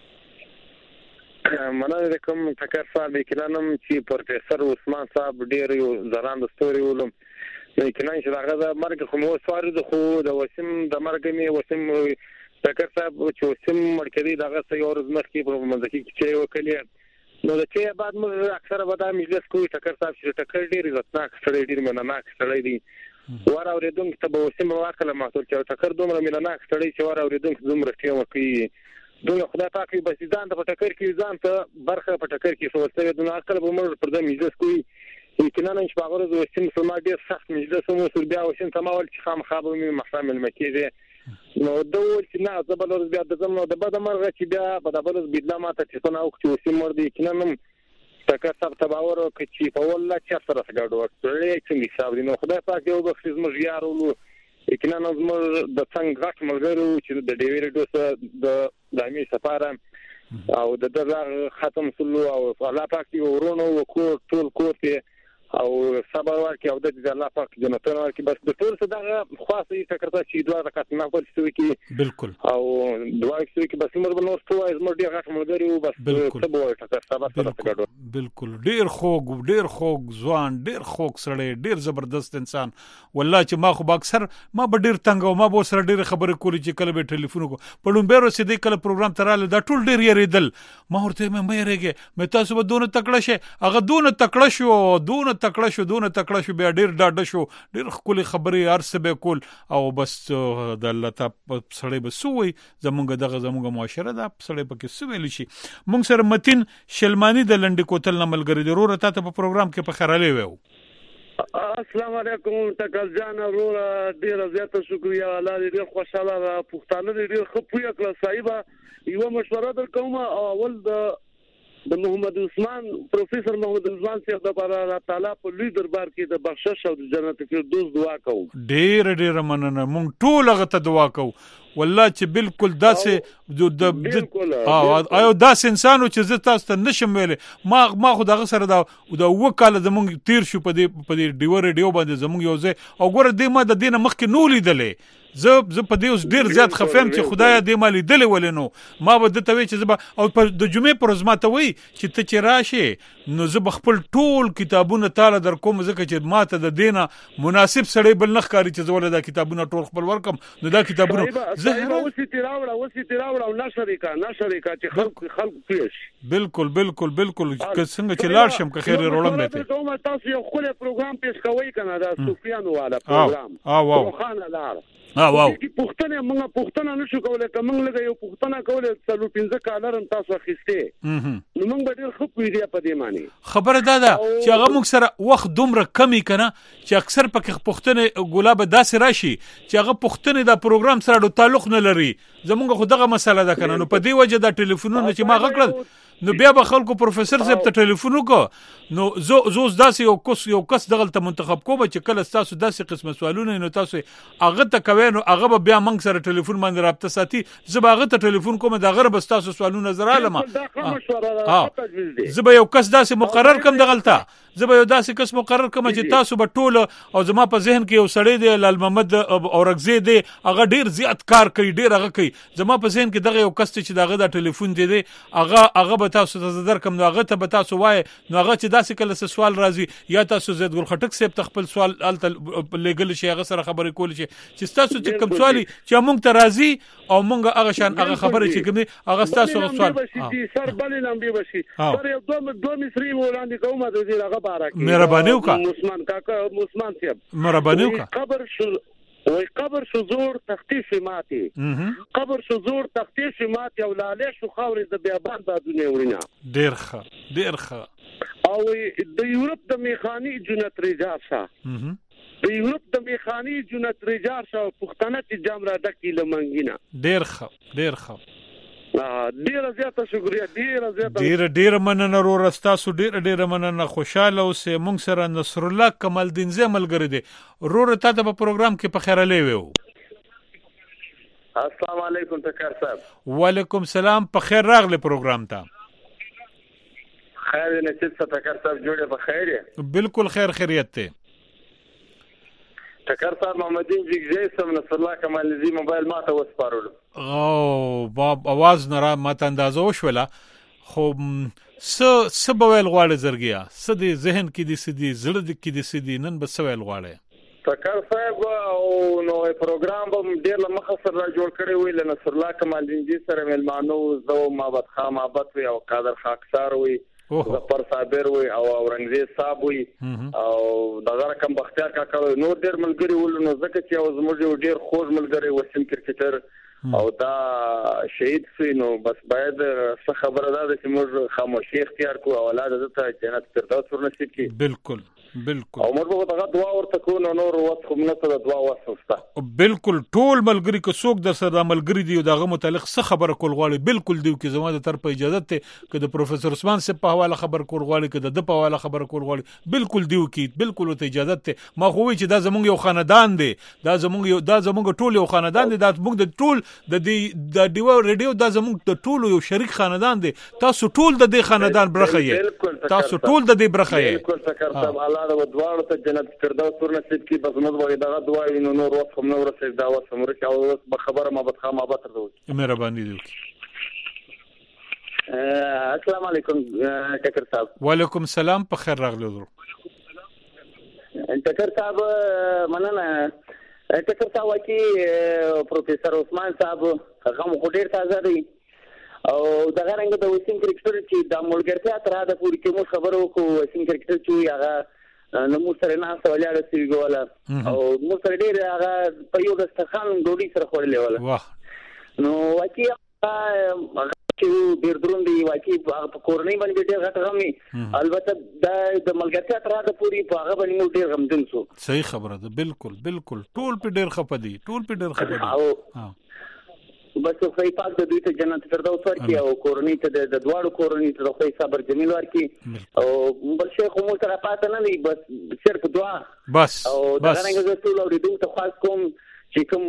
مننه کوم ټکر صاحب کلانم چې پروفیسور عثمان صاحب ډیر یو زران د ستوري ولوم نو کله چې هغه د مرګ خو مو سوار د خو د وسیم د مرګ می وسیم ټکر صاحب چې وسیم مرکزی دغه یو ورځ مخکې په منځکي چې وکړي نو د چې بعد موږ اکثره به دا مجلس کوي ټکر صاحب چې ټکر ډیر عزتناک سړی ډیر منناک سړی دی ور اوریدونکو ته به وسیم واکله محصول چې ټکر دومره مینناک سړی چې ور اوریدونکو دومره ټیم کوي دوی خدای پاک به ځان ته په ټکر کې ځان ته برخه په ټکر کې فوسته دونه عقل به موږ پر دې مجلس کوي یقینا ان شاء الله وسیم سما ډیر سخت مجلس مو سر بیا وسیم تماول چې خام خابه می محرم المکیده نو دوی چې نه زبل بیا د زمو د بده مرغه چې بیا په دبل بدلا ماته چې څنګه او چې وسیم ور دي یقینا تکه سب تباور چې په ولا چې سره څنګه ورته چې حساب دي نو خدای پاک یو بخښ زموږ یارو یقینا زموږ د څنګه غټ ملګرو چې د ډیوی ریډوس د دایمي سفاره او د دغه ختم سلو او الله پاک یو ورونو وکړ ټول کوته او صبر ورکړي او د الله پاک جنتونه ورکړي بس د ټول څه دغه خاصه فکر ته چې دوه رکعات نه کول شي کې بالکل او دعا کوي چې بس موږ نو ستو زموږ ډیر غټ ملګری او بس څه به وایي تاسو صبر سره بالکل ډیر خوږ ځوان ډیر خوږ سړی ډیر زبردست انسان والله چې ما خو اکثر ما به ډیر تنګ او ما به سره ډیر خبرې کولی چې کله به ټلیفون کو په لومبیرو سي د کله پروګرام تراله دا ټول ډیر یریدل ما ورته مې یریږي مې تاسو به دونه تکړه شي هغه دونه تکړه شو بیا ډیر ډاډه شو ډیر خولي خبرې ارسه به کول او بس د الله تعالی سړی به سوی زمونږ معاشره دا سړی پکې سویل شي مونږ سره متین شلمانی د لنډ کوتل نملګری ضرورت ته په پروګرام کې په خراله وو السلام علیکم تکل جان ورور ډیر زیاته شکریا الله دې خوشاله پښتانه دې خپوی کله صاحب یو مشوره درکوم اول د محمد عثمان پروفیسور محمد عثمان صاحب د الله تعالی په لوی دربار کې د بخشش او د جنت فردوس دعا کوم ډیر مننه مونږ ټول هغه ته دعا کوو والله چې بالکل داسې آیو داس انسانو چې زه تاسو ته نشم ویلې ما خو دغه سره دا وکاله زمونږ تیر شو په دې ډیو ریډیو باندې زمونږ یو ځای او ګوره دې ما د دینه مخکې نو لیدلې زه په دې اوس ډیر زیات خفم چې خدای دې ما لیدلې ولنو ما به د توی چې زه او په د جمعې پر ورځ ما ته وی چې ته چې راشې نو زه خپل ټول کتابونه تعالی در کوم ځکه چې ما ته د دینه مناسب سړی بل نه ښکاری چې زول دا کتابونه ټول خپل ورکم نو دا کتابونه زه وسیتی راوړه او نشریکا چې خلق پیش بالکل که څنګه چې لاړ شم که خیر وروړم نه ته تاسو یو خپل پروګرام پیش کوي کنه دا سفیان والا پروګرام خان لار واو پښتنه نشو کولای کوم لګي یو پښتنه کولای څلو 15 کالرم تاسو اخیسته نو موږ به ډیر خپل دی په دې معنی خبره ده چې هغه موږ سره وخت دومره کمی کنه چې اکثر پکې پښتنه ګلاب داسې راشي چې هغه پښتنه دا پروګرام سره تعلق نه لري زمونږ خو دغه مسله ده کنه نو په دې وجه دا ټلیفونونه چې ما غکړل نو بیا به خلکو پروفیسور صاحب ته ټلیفون وکړو نو زو داسې یو کس دغه ته منتخب کوم چې کله تاسو داسې قسمه سوالونه نو تاسو هغه ته کوي نو هغه بیا موږ سره ټلیفون باندې رابطه ساتي زه به هغه ته ټلیفون کوم دا غره بس تاسو سوالونه زرا لمه زه به یو کس داسې مقرر کوم دغلته زه به یو داسې کس مقرر کوم چې تاسو به ټول او زما په ذهن کې یو سړی دی لال محمد اورغزی دی هغه ډیر زیات کار کوي ډیر هغه کوي زما په ذهن کې دغه یو کس چې دغه د ټلیفون دی هغه به تاسو ته زدر کوم نو هغه ته به تاسو وای نو هغه چې داسې کله سوال راځي یا تاسو زید ګل خټک صاحب ته خپل سوال الته لګل شي هغه سره خبرې کول شي چې تاسو چې کوم سوالي چې موږ ته راځي او موږ هغه شان هغه خبرې چې کوم هغه تاسو سوال سر بلې لمبي بشي سر یو دوه مصری وړاندې کومه د دې هغه بارک مهرباني وکړه عثمان کاکا عثمان صاحب مهرباني وکړه قبر شو زور تختیش ماتي قبر شو زور تختیش ماتي او لاله شو خاورې د بیابان بادونه ورینا ډیر ښه او د یورپ د میخانی جنت رجاسا د یورپ د میخانی جنت رجاسا پښتنه چې جام را ډکی لمنګینا ډیر ښه ډیر زیاته شکریا ډیر مننه ورور تاسو ډیر مننه خوشاله اوسئ مونږ سره نصر الله کمال دین زه ملګری دی ورور ته په پروګرام کې په خیره لیوو السلام علیکم تکر صاحب وعلیکم سلام په خیر راغله پروګرام ته خیر نصیب تکر صاحب جوړه په خیر بالکل خیریت ته تکر صاحب محمدین جګجی سم نصر الله کمال زی موبایل ماته وسپارلو او باب आवाज نه را ماته اندازه وشوله خو س بویل غواړي زرګیا س دې ذهن کې دې سدي زړه کې دې سدي نن به سویل غواړي تکر صاحب او نو پروګرام به ډیر لمخه سره جوړ کړی ویل نصر الله کمال زی سره ملمانو زو محمد خان محبت وی او قادر خاکسار وی ظفر صابر وي او اورنګزیب صاحب وي او دغه رقم بختیار کاکا نو ډېر ملګری ول نو ځکه چې او زموږ ډېر خوږ ملګری وسیم کرکټر او دا شهید شي نو بس باید څه خبره ده چې موږ خاموشي اختیار کو او اولاد ته جنت فردوس ورنصیب کی بالکل او موږ به دغه دعا ورته کوو نور وخت خو نه ته دعا وسوسته بالکل ټول ملګری که څوک در سره ملګری دی دغه متعلق څه خبره کول غواړي بالکل دی چې زما د طرف اجازه ته که د پروفیسور عثمان صاحب په حواله خبر کول غواړي که د په حواله خبر کول غواړي بالکل دی چې بالکل ته اجازه ته ما خو وی چې دا زمونږ یو خاندان دی دا زمونږ ټول یو خاندان دی دا موږ د ټول د دیو ریډیو دا زمونږ د ټول یو شریک خاندان دی تاسو ټول د دې خاندان برخه یې تاسو ټول د دې برخه یې بالکل تکر صاحب الله د دوړو ته جنت فردوس ورنصیب کی بس موږ به دغه دعا وینو نور وخت هم نور څه دا وسه مرچ او به خبره ما به خامہ به تر دوی مهرباني دی السلام علیکم ټکر صاحب وعلیکم السلام په خیر راغلی ټکر صاحب مننه ټکر صاحب چې پروفیسور عثمان صاحب هغه مو ډیر تازه دی او دغه رنګ د وسیم کرکټر چې د ملګرتیا تر هغه پورې کې مو خبرو کو وسیم کرکټر چې هغه نو مو سره نه سوالاره سی ګولا او مو سره ډیر هغه په یو دستخان ډوډۍ سره خورلې ولا واه نو واکي چې ډیر دروندي واکي په کورنۍ باندې ډیر غټ غمي البته د ملګرتیا تر هغه پورې په هغه باندې مو ډیر غمجن شو صحیح خبره ده بالکل ټول په ډیر خپدي ها بس خو پاک د دوی ته جنت فردوس ورکړي او کورنۍ ته د دواړو کورنۍ ته خو صبر جمیل ورکړي او بل شي خو مو سره پاتې نه دی بس صرف دعا بس او دا څنګه زه ټول اوریدونکو ته خاص کوم چې کوم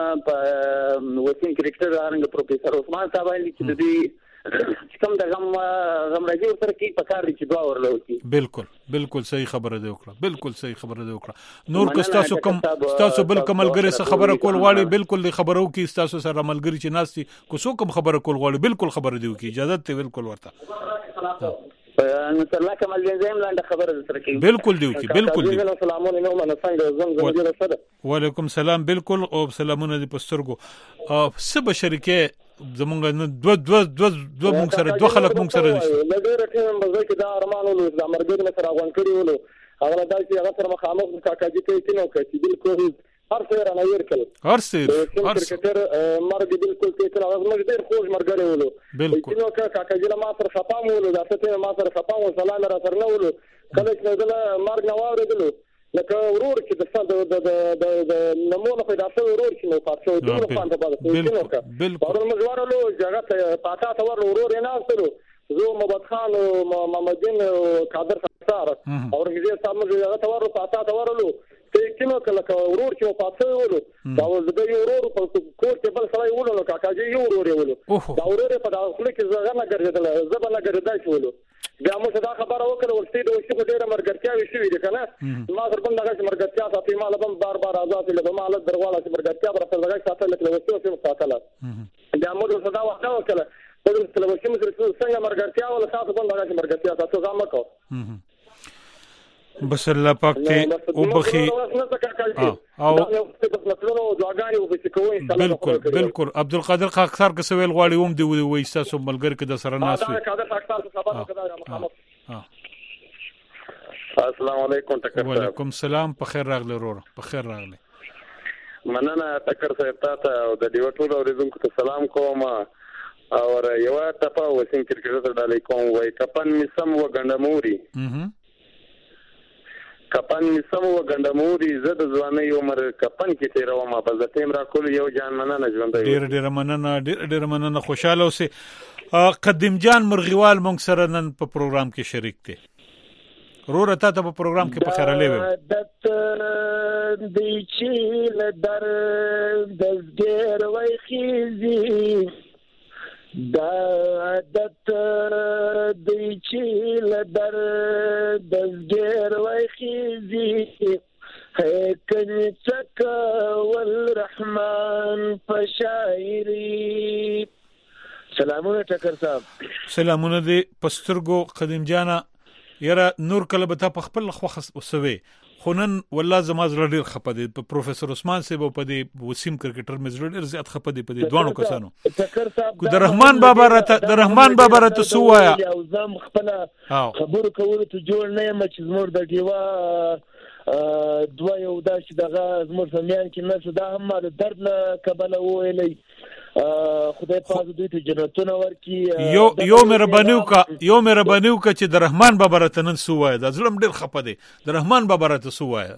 په وسیم کرکټر هغه پروفیسور عثمان صاحب علی چې د دې کوم د غم راځي سره کې په کار چې دعا ورلوي بالکل صحیح خبره دی وکړه نور که تاسو کوم تاسو بل کوملګری څخه خبره کول غواړي بالکل د خبرو کې تاسو سره ملګری چې ناشتي کو څوک کوم خبره کول غواړي بالکل خبره دی وکړي اجازه ته بالکل ورته نو سره کومل زم لاندې خبره سره کې بالکل دی وکړي السلام علیکم انا څنګه زم سره وعلیکم السلام بالکل او سلامونه دي پسترګو سبا شریکه زمونږ دو مونږ سره دوه خلک مونږ سره نشي د ډېر ټیم بزای کې دا ارمان ولو د مرګ نه سره غون کړی ولو هغه دای چې هغه سره مخامخ کاکاجي ته کینو کوي بالکل هر څه رانه ورکل هر څه کرکټر مرګ بالکل ته هغه موږ ډېر خوش مرګ ولو بالکل کینو کاکاجي له ما سره خپام ولو دا ته ما سره خپام سلام را سره ولو کله چې دل مرګ نه واردلو لکه ورور چې د نمونه پیدا شو ورور چې نو پاتو دوه پانته باندې بالکل مزوارلو ځای پاتا تور ورور نه استلو زو محمد خان او محمدین قادر ستار او رګزي سامو ځای تور پاتا تورلو کینو کله ورور چې پاتو ولو دا د یو ورور په کور کې بل سره ولو کاکاجي یو ورور ولو دا ورور په داخله کې زغه نه ګرځیدل زبر نه ګرځیدل شولو بیا موږ دا خبره وکړه ورته د وشي په ډیره مرګتیا وشي دي کنه ما سره بند هغه مرګتیا ساتي مال بم بار آزاد له مال درواله چې مرګتیا پر سره هغه ساتل له وشي او ساتل بیا موږ صدا وکړه په دې له وشي موږ څنګه مرګتیا ولا ساتل بند هغه مرګتیا ساتو ځم کو بس الله پاک ته او بخي او بالکل عبدالقادر خاکسار که سویل غواړي ووم دی وې تاسو ملګری کې د سره ناس السلام علیکم ټکر وعلیکم السلام په خیر راغلی ورور په خیر راغلی مننه ټکر صاحب ته او د دیو ټول اوریدونکو ته سلام کوم او یو ټپه وسیم کرکټر ډالې کوم وای کپن مسم وګندموري کپن مسم وګندموري زد ځواني عمر کپن کې تیرو ما په ځتیم را کول یو جان مننه ژوند ډیر مننه خوشاله اوسه قدیم جان مرغیوال مونږ سره نن په پروګرام کې شریک دي رور ته په پروګرام کې په خیره لوي دت دی چې لدر دزګر وای خيزي دا عادت دی چې لدر دزګر وای خيزي هکن څکا والرحمن فشاعری سلامونه ټکر صاحب سلامونه دی پسترګو قدیم جانا یاره نور کله به تا په خپل خوخه وسوي خو نن والله زما زړه ډېر خپه دی په پروفیسور عثمان صاحب او په دې وسیم کرکټر مې زړه ډېر زیات خپه دی په دې دوانو کسانو کو د رحمان بابا راته سو وایا او زم خپل خبرو کولو ته جوړ نه یم چې زموږ د ډیوا دوه یو داسې دغه زموږ زمیان کې نه دا هم د درد له کبله وویلی خدای پاک دوی ته جنتونه ورکړي یو مهرباني وکړه چې د رحمان بابا راته نن سو وایه دا زړه ډېر خپه دی د رحمان بابا راته سو وایه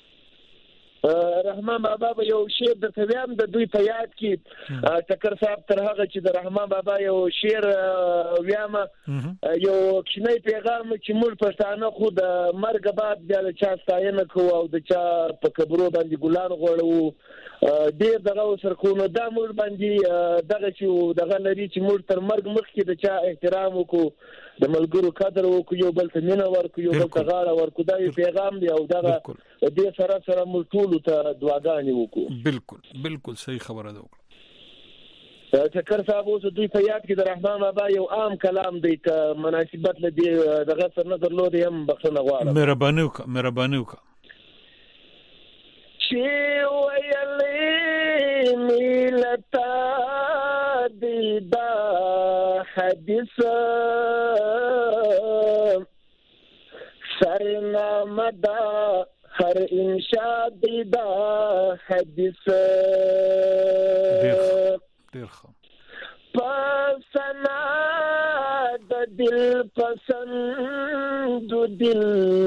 رحمان بابا به یو شعر د تویم د دوی په یاد کې ټکر صاحب تر هغه چې د رحمان بابا یو شعر ویامه یو کښنی پیغام چې موږ پښتانه خو د مرګ بعد بیا د چا ستاینه کوو او د چا په قبرو باندې ګلان غوړوو ډېر دغه سرخونو دا موږ باندې دغه چې دغه لري چې موږ تر مرګ مخکې د چا احترام وکړو د ملګرو قدر وکړو یو بل ته مینه ورکړو یو بل ته غاړه ورکړو دا یو پیغام دی او دغه دې سره موږ ټولو ته دعاګانې وکړو بالکل صحیح خبره ده وکړه ټکر صاحب اوس دوی په یاد کې د رحمان بابا یو عام کلام دی که مناسبت له دې دغه سره نه درلودی هم بخښنه غواړم مهرباني وکړه چې ویلې ملتا دی دا حدیث سرنامه دا هر انشاء دی دا حدیث ډېر ښه پسنا د دل پسند دل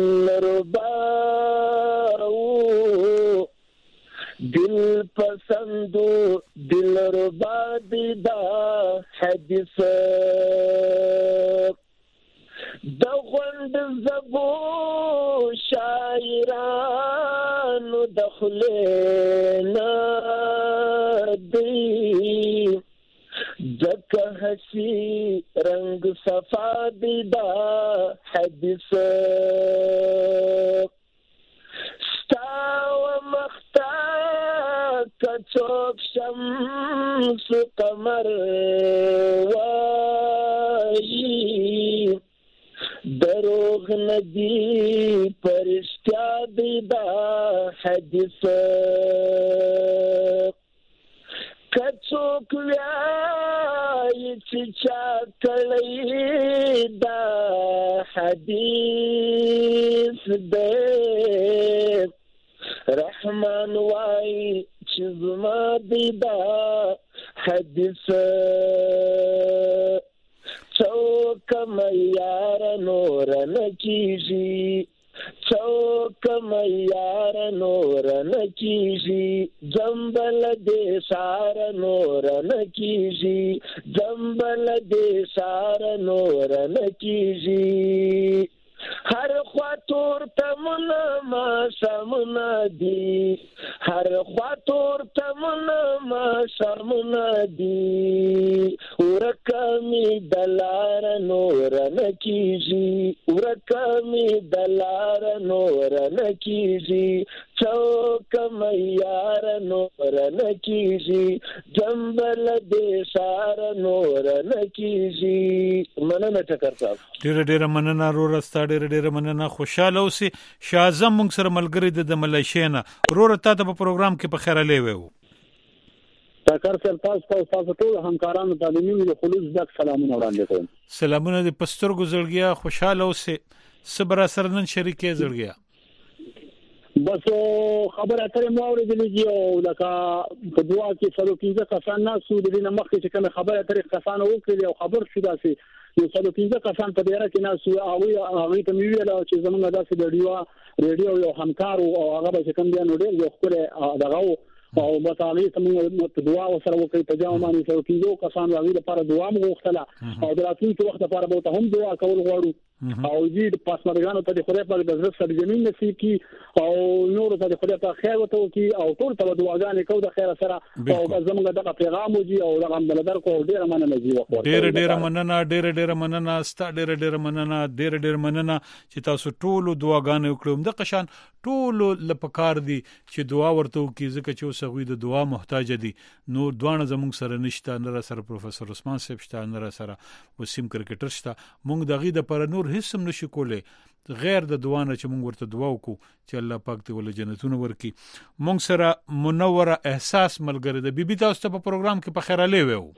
رباو دل پسند دل ربا دی دا حدیث د غوند زبو شاعرانو دخلنا دی ځکه حسی رنگ صفا دی دا حدیث ستاو مختا کچوک شمس قمر وایی دروغ ندی پرشتیا دی دا حدیث کڅوک ویای چې چا کړی دا حدیث دې رحمان وای چې زما دی دا حدیث څوک مې یار نور نه کیږي څوک مې یار نور نه کیږي جنبل دې سار نور نه کیږي جنبل دې سار نور نه کیږي هر خوا تور تمنا ما سمنا دی هر خوا تور تمنا ما سمنا دی ورکمی دلار نور نکیجی ورکمی دلار نور نکیجی چوک میار نور نکیجی جنبل دیشار نور نکیجی مننه ټکر صاحب ډیر مننه رورستا ډیر مننه خوشاله اوسې شازم مونږ سره ملګری د ملایشینا رور ته په پروګرام کې په خیره لیوو ټکر سر تاسو ټول همکارانو ته د نیمه خلوص د سلامونه وړاندې کوم سلامونه د پستر ګزړګیا خوشاله اوسې صبر سره نن شریکې زړګیا بس خبره اترې مو اورېدلې او لکه په دعا کې څلو کېږي کسان نه سو د دې مخکې چې کوم خبره اترې کسان وکړي او خبر شو داسې یو څلو کېږي کسان په ډیره کې نه سو او هغه ته مې ویل چې زمونږ داسې د ریډیو یو همکار او هغه به کوم دی نو ډېر یو خپل دغه او متعالی ته دعا وسره وکړي په جامه باندې څلو کېږي کسان واغې لپاره دعا مو وغوښتله او د راتلونکي وخت لپاره به هم دعا کول غواړو او دې پاسمرګانو ته د خدای پاک د زړه سرجمین نصیب کړي او نور ته د خدای پاک خیر وته وکړي او ټول ته دعاګانې کوو د خیر سره او زموږ دغه پیغام وږي او دغه بلدر کو ډیر مننه دی ډیر مننه ستا ډیر مننه ډیر مننه چې تاسو ټول دعاګانې وکړو د قشان ټول لپاره دي چې دعا ورته وکړي ځکه چې اوسغوی د دعا محتاج دي نور دوانه زموږ سره نشته نه سره پروفیسور عثمان صاحب شته نه سره وسیم کرکټر شته موږ دغه د پر نور نور هیڅ هم نشي کولای غیر د دعا نه چې موږ ورته دعا وکړو چې الله پاک دې ول جنتونه ورکړي. موږ سره منوره احساس ملګری د بیبي تاسو ته په پروګرام کې په خیر علي وو.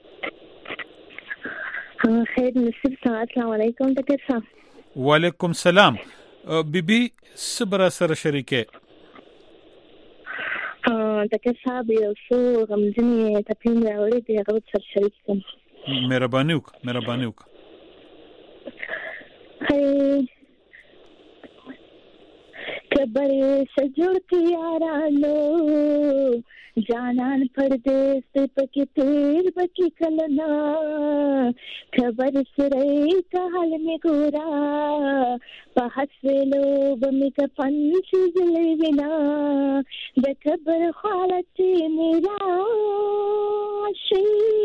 خیر نصیب صاحب السلام علیکم ډاکټر صاحب. وعلیکم السلام. بیبي صبر سره شریکه ډاکټر صاحب یو څو غمجنې ټپې راوړې دي هغه سره شریک کوم. مهرباني وکړه. खबर सजुड़ती यारानो जानन परदेस पकी तेर बकी कलना खबर सरे कहल में गोरा पहसलो बमी का पंच जले बिना द खबर खालती मेरा शी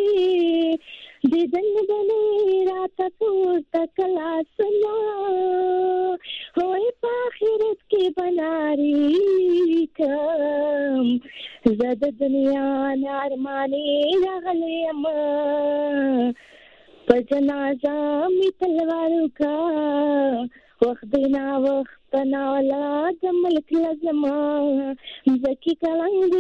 दिदन बने रात पूर्त कला सुना होए पाखिरत की बनारी कम ज़द दुनिया नारमानी रहले अम्मा पजनाजा मी तलवारों का वक्त बिना वक्त नाला जमल लज़मा ज़की कलंग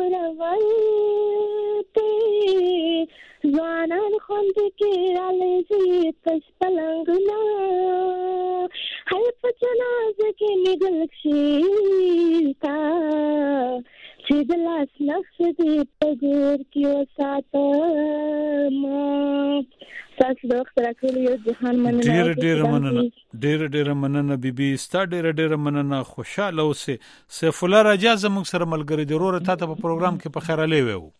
ज़ोरवते ज़वानान खुंद के राले जी तश पलंगना हर पजनाजा के निगल शीता चिदलास नक्श दी पगूर की वसाता माँ सास दोस्त रखली यो जहान मनना ډیر مننه بیبي ستا ډیر مننه خوشاله اوسه. سیف الله راجا زموږ سره ملګری دی ورور ته په پروګرام کې په خیر علي وو.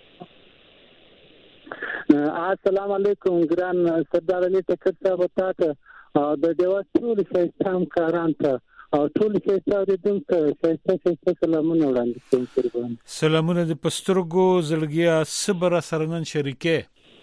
السلام علیکم ګران سردار علي ټکر صاحب تاسو د دیوا ټول شایستان کاران ته او ټول شایسته دونکو شایسته سلامونه وړاندې کوم. قربان سلامونه د پسترګو زړګیا صبر سرنن شریکه.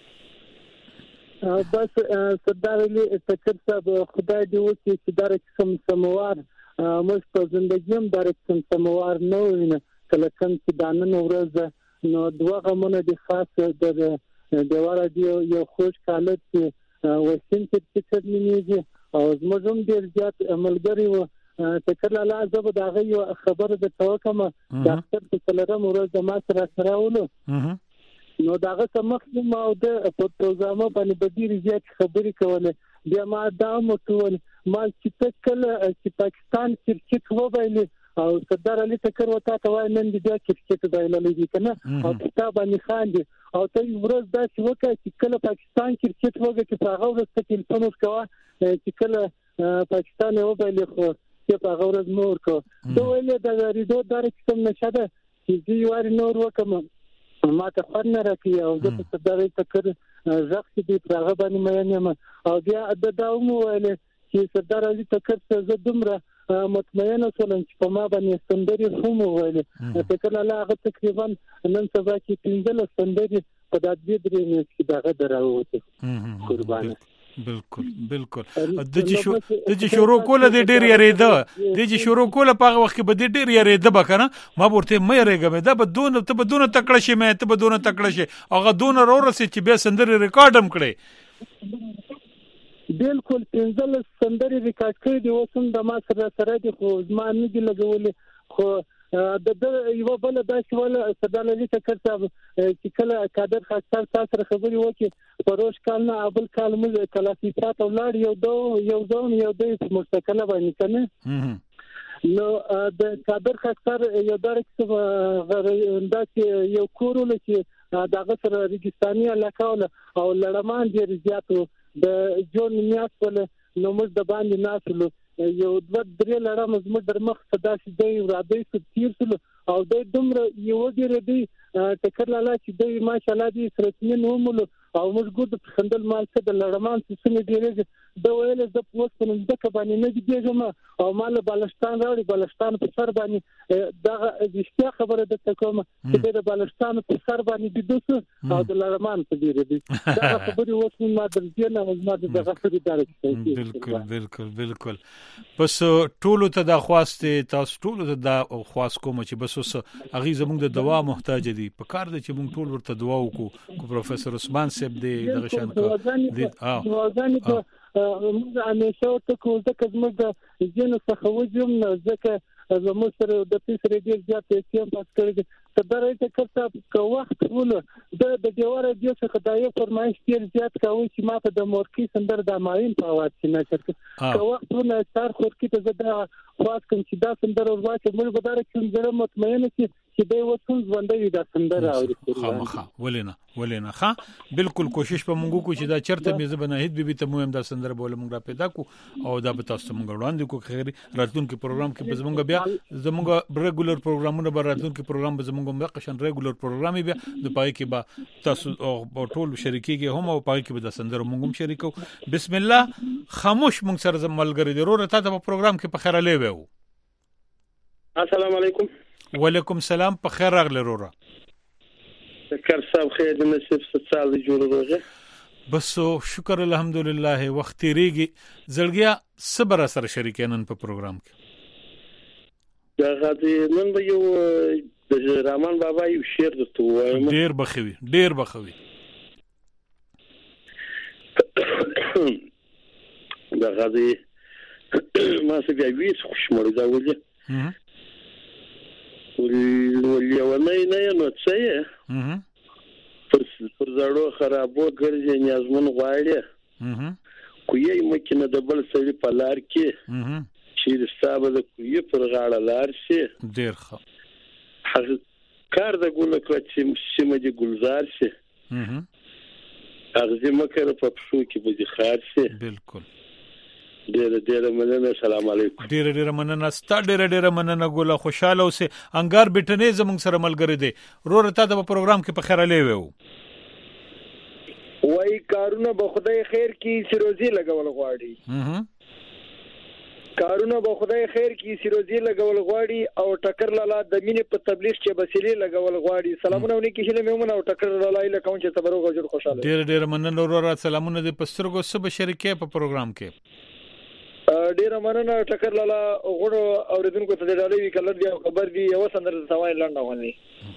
بس سردار علي ټکر صاحب خدای دې وکړي چې دا رقم سموار موږ په ژوندۍ هم دا رقم سموار نه وینه کله کوم چې دانن ورځ نو دوه غمونه د خاص د دیواره دی یو خوش حالت وسیم چې څه نیږي او زموږ هم ډیر زیات ملګری و تکر لاله زبر دغه یو خبره د توکمه ډاکټر په څلورم ورځ د ما سره ولو نو داغه سمخ ما د پروګرام باندې بدیر زیات خبرې کوله بیا ما دا متول ما چې کله چې پاکستان کرکټ وبایلی او سردار علي ټکر وتا ته وای نن دې کرکټ بایللې دي کنه او کتاب باندې خاندي او ته ورځ دا چې وکړي چې کله پاکستان کرکټ وګړي چې هغه ورځ ته ټلیفون وکړه چې کله پاکستان وبایلی خو چې هغه ورځ نور کو دوه ویل دا ریډو دار کوم نشه ده چې دی واری نور وکم ما ته خورنه راکې او زه په سردار علي ټکر ځکه دې هغه باندې مې نه او بیا د داوم ویل چې سردار علي ټکر څه دومره مطمئنه سولم چې په ما باندې سندري هم ویل فکر لا هغه تقریبا نن سبا کې 15 سندري په دادې درې نه کې دغه دراوته قربانه. بالکل د چې شروع کوله د ډیر یریده د چې شروع کوله په هغه وخت کې به د ډیر یریده بکنه ما ورته مې رېګم دا به دون تکړه شي مې ته به دون تکړه شي هغه دون ورسې چې به سندري ریکارډم کړي. بالکل 15 سندري ریکارډ کړی دی اوسم د ما سره دي خو ما نه دي لګولې خو د یو بل داسې ولا سردار علي ټکر صاحب چې کله قادر خاص سره خبري وکي پروش کال نه ابل کال موږ کلاسیکات ولر یو ځون د مستقله باندې کنه نو د قادر خاص یو درکته غرنده یو کورول چې دغه سره رګستاني علاقه او لړمان ډیر زیاتو د جون میاس ول نو موږ د باندې ناسلو یو د درې لړم زموږ در مخ صدا شي دی ورادي ستیرسل او د دومره یو ډیر دی ټکر لاله چې دی ماشاءالله دی سرتمن ومل او موږ ګود خندل مال څه د لړمان څه ډیرې د ویل ز پوس په نن د کبانی نه دیږم او مال بلشتان راوړي بلشتان په سر باندې دغه اشتیا خبره د تکوم چې د بلشتان په سر باندې د دوس او د لړمان په ډیرې دی دا خبره اوس ما درځي نه ما دغه خبره دارک. بالکل بس ټولو ته د خواسته تاسو ټولو ته د خواست کوم چې بس اوس اغه زموږ د دوا محتاج دي په کار دي چې موږ ټول ورته دوا وکړو کو پروفیسور عثمان صاحب دې دغه شان کو موږ همیشه ورته کوو ځکه زموږ د ځینو څخه وځم ځکه زموږ سره د پیسې ډېر زیات پیسې پاس کړی دي ته درې ټکر ته که وخت ونه د دیواره دې څخه د یو فرمایش ډېر زیات کوي چې ماته د مورکی سندر د ماین په आवाज کې نشر که وخت ونه ستار خورکی ته زه دا خاص کوم چې دا سندر ورواچ موږ به دا کوم زړه مطمئن چې دی وڅون ژوندې دا سندر اوري خامخا ولینه ښه بالکل کوشش په مونږ کو چې دا چرته مې زبناهید به ته مهم دا سندر بوله مونږ پیدا کو او دا به تاسو مونږ وړاندې کو خیر راتلونکو پروګرام کې به زمونږ بیا زمونږ ریګولر پروګرامونه به راتلونکو پروګرام به زمونږ مقشن ریګولر پروګرام بیا د پای کې به تاسو او ټول شریکيږي هم او پای کې به د سندر مونږ هم شریکو بسم الله خاموش مونږ سره ملګری ضرورت ته په پروګرام کې په خیر لې وو السلام علیکم وعلیکم السلام په خیر راغلی رورا کار صاحب خیر د نصیب ستاسو جوړوږي بس شکر الحمدلله وخت ریږي زړګیا صبر سره شریکانن په پروګرام کې دا غادي نن به یو د رحمان بابا یو شعر درته وایم ډیر بخوي دا غادي ما څه بیا ویس خوشمړ دا ولې ولې نه نو څه پر زړو خرابو ګرځي نیازمن غواړي کوی مکینه د بل سړي په لار کې چې ستابه د کوی پر غاړه لار شي ډیر ښه کار د ګل کړ چې سیمه دي گلزار شي اغزي مکر په پښو کې به دي خار شي بالکل ډېر مننه السلام علیکم ډېر مننه ستا ډېر مننه ګوله خوشاله اوسه انګار بیٹنې زموږ سره ملګری دی رورتا د پروګرام کې په خیر لې وو وای کارونه به خدای خیر کی سروزي لګول غواړي کارونه به خدای خیر کی سروزي لګول غواړي او ټکر لاله د مینې په تبلیغ کې بسیلې لګول غواړي سلامونه ونی کې شله مېمون او ټکر لاله اله کوم چې تبرو غوړ خوشاله ډېر مننه رورا سلامونه د پسترګو سب شریکې په پروګرام کې ډیر مننه ټکر لاله غړو اوریدونکو ته د ډالۍ کلر دی او خبر دی یو سندر سوای لنډه ونی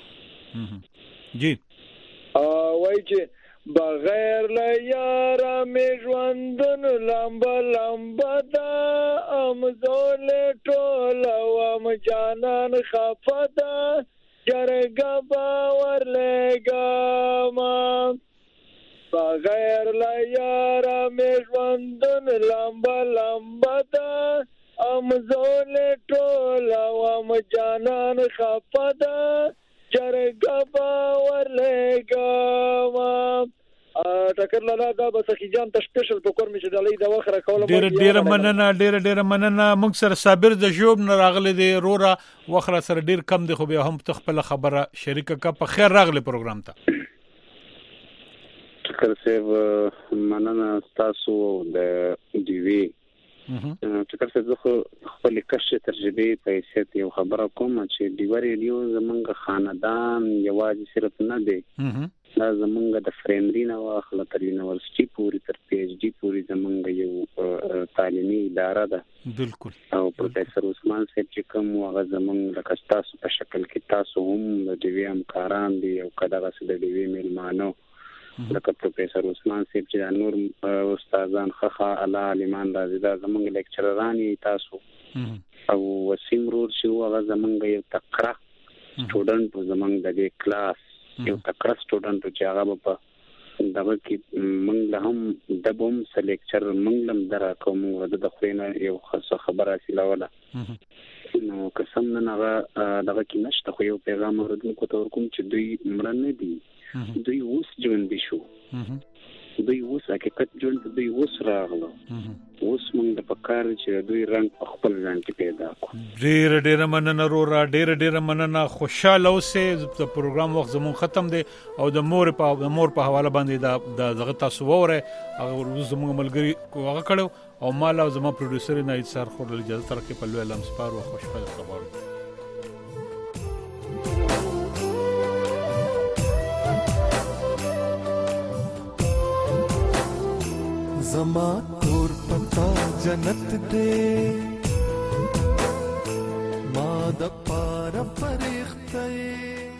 جی وای چې بغیر لا یار مې ژوندون لمبا دا امزول ټول او ام جانان خفدا جرګه باور لګما بغیر لا یار مې ژوندون لمبا دا امزول ټول او ام جانان خفدا جرګه باور لګما ټکر لاله دا بسخی جان ته سپیشل په کور می چې دلې د وخره کوله ډېر مننه موږ سره صابر د جوب نه راغله دی رورا وخره سره ډېر کم دی خو به هم تخپل خبره شریکه کا په خیر راغله پروګرام ته ټکر صاحب مننه تاسو د دیوی ټکر صاحب خپل کښه ترجمه په حیثیت یو خبره کوم چې دیوی ریډیو زمونږ خاندان یوازې صرف نه دی دا زمونږ د پرایمري نه واخله تر یونیورسيټي پورې تر پی ایچ ډي پورې زمونږ یو تعلیمي اداره ده بالکل او پروفیسور عثمان صاحب چې کوم هغه زمونږ لکه تاسو په شکل کې تاسو هم د دیوی همکاران دي او کله غسه د دیوی میلمانو لکه پروفیسور عثمان صاحب چې نور استادان خخا الله علیمان راځي دا زمونږ لیکچرران تاسو او وسیم رور چې هغه زمونږ یو تکړه سټوډنټ زمونږ د دې کلاس یو تکړه سټوډنټ چې هغه په دغه کې موږ له هم د بوم سلیکچر موږ لم درا کوم د خوینه یو خاصه خبره سیلاوله نو قسم نه هغه دغه کې نشته خو یو پیغام ورته کوم چې دوی مړ نه دي دوی اوس ژوند دي شو دوی اوس حقیقت ژوند دوی اوس راغله اوس موږ د پکار چې دوی رنګ په خپل ځان کې پیدا کړو ډېر مننه رورا ډېر مننه خوشاله اوسه د پروګرام وخت زمون ختم دی او د مور په حواله باندې د دغه تاسو وره هغه زموږ ملګری هغه کړو او مال او زموږ پروډوسر نه ایثار خور اجازه تر کې په لوی لمسپار او خوشاله خبر زما کور پتا جنت دے ما د پاره فرښتې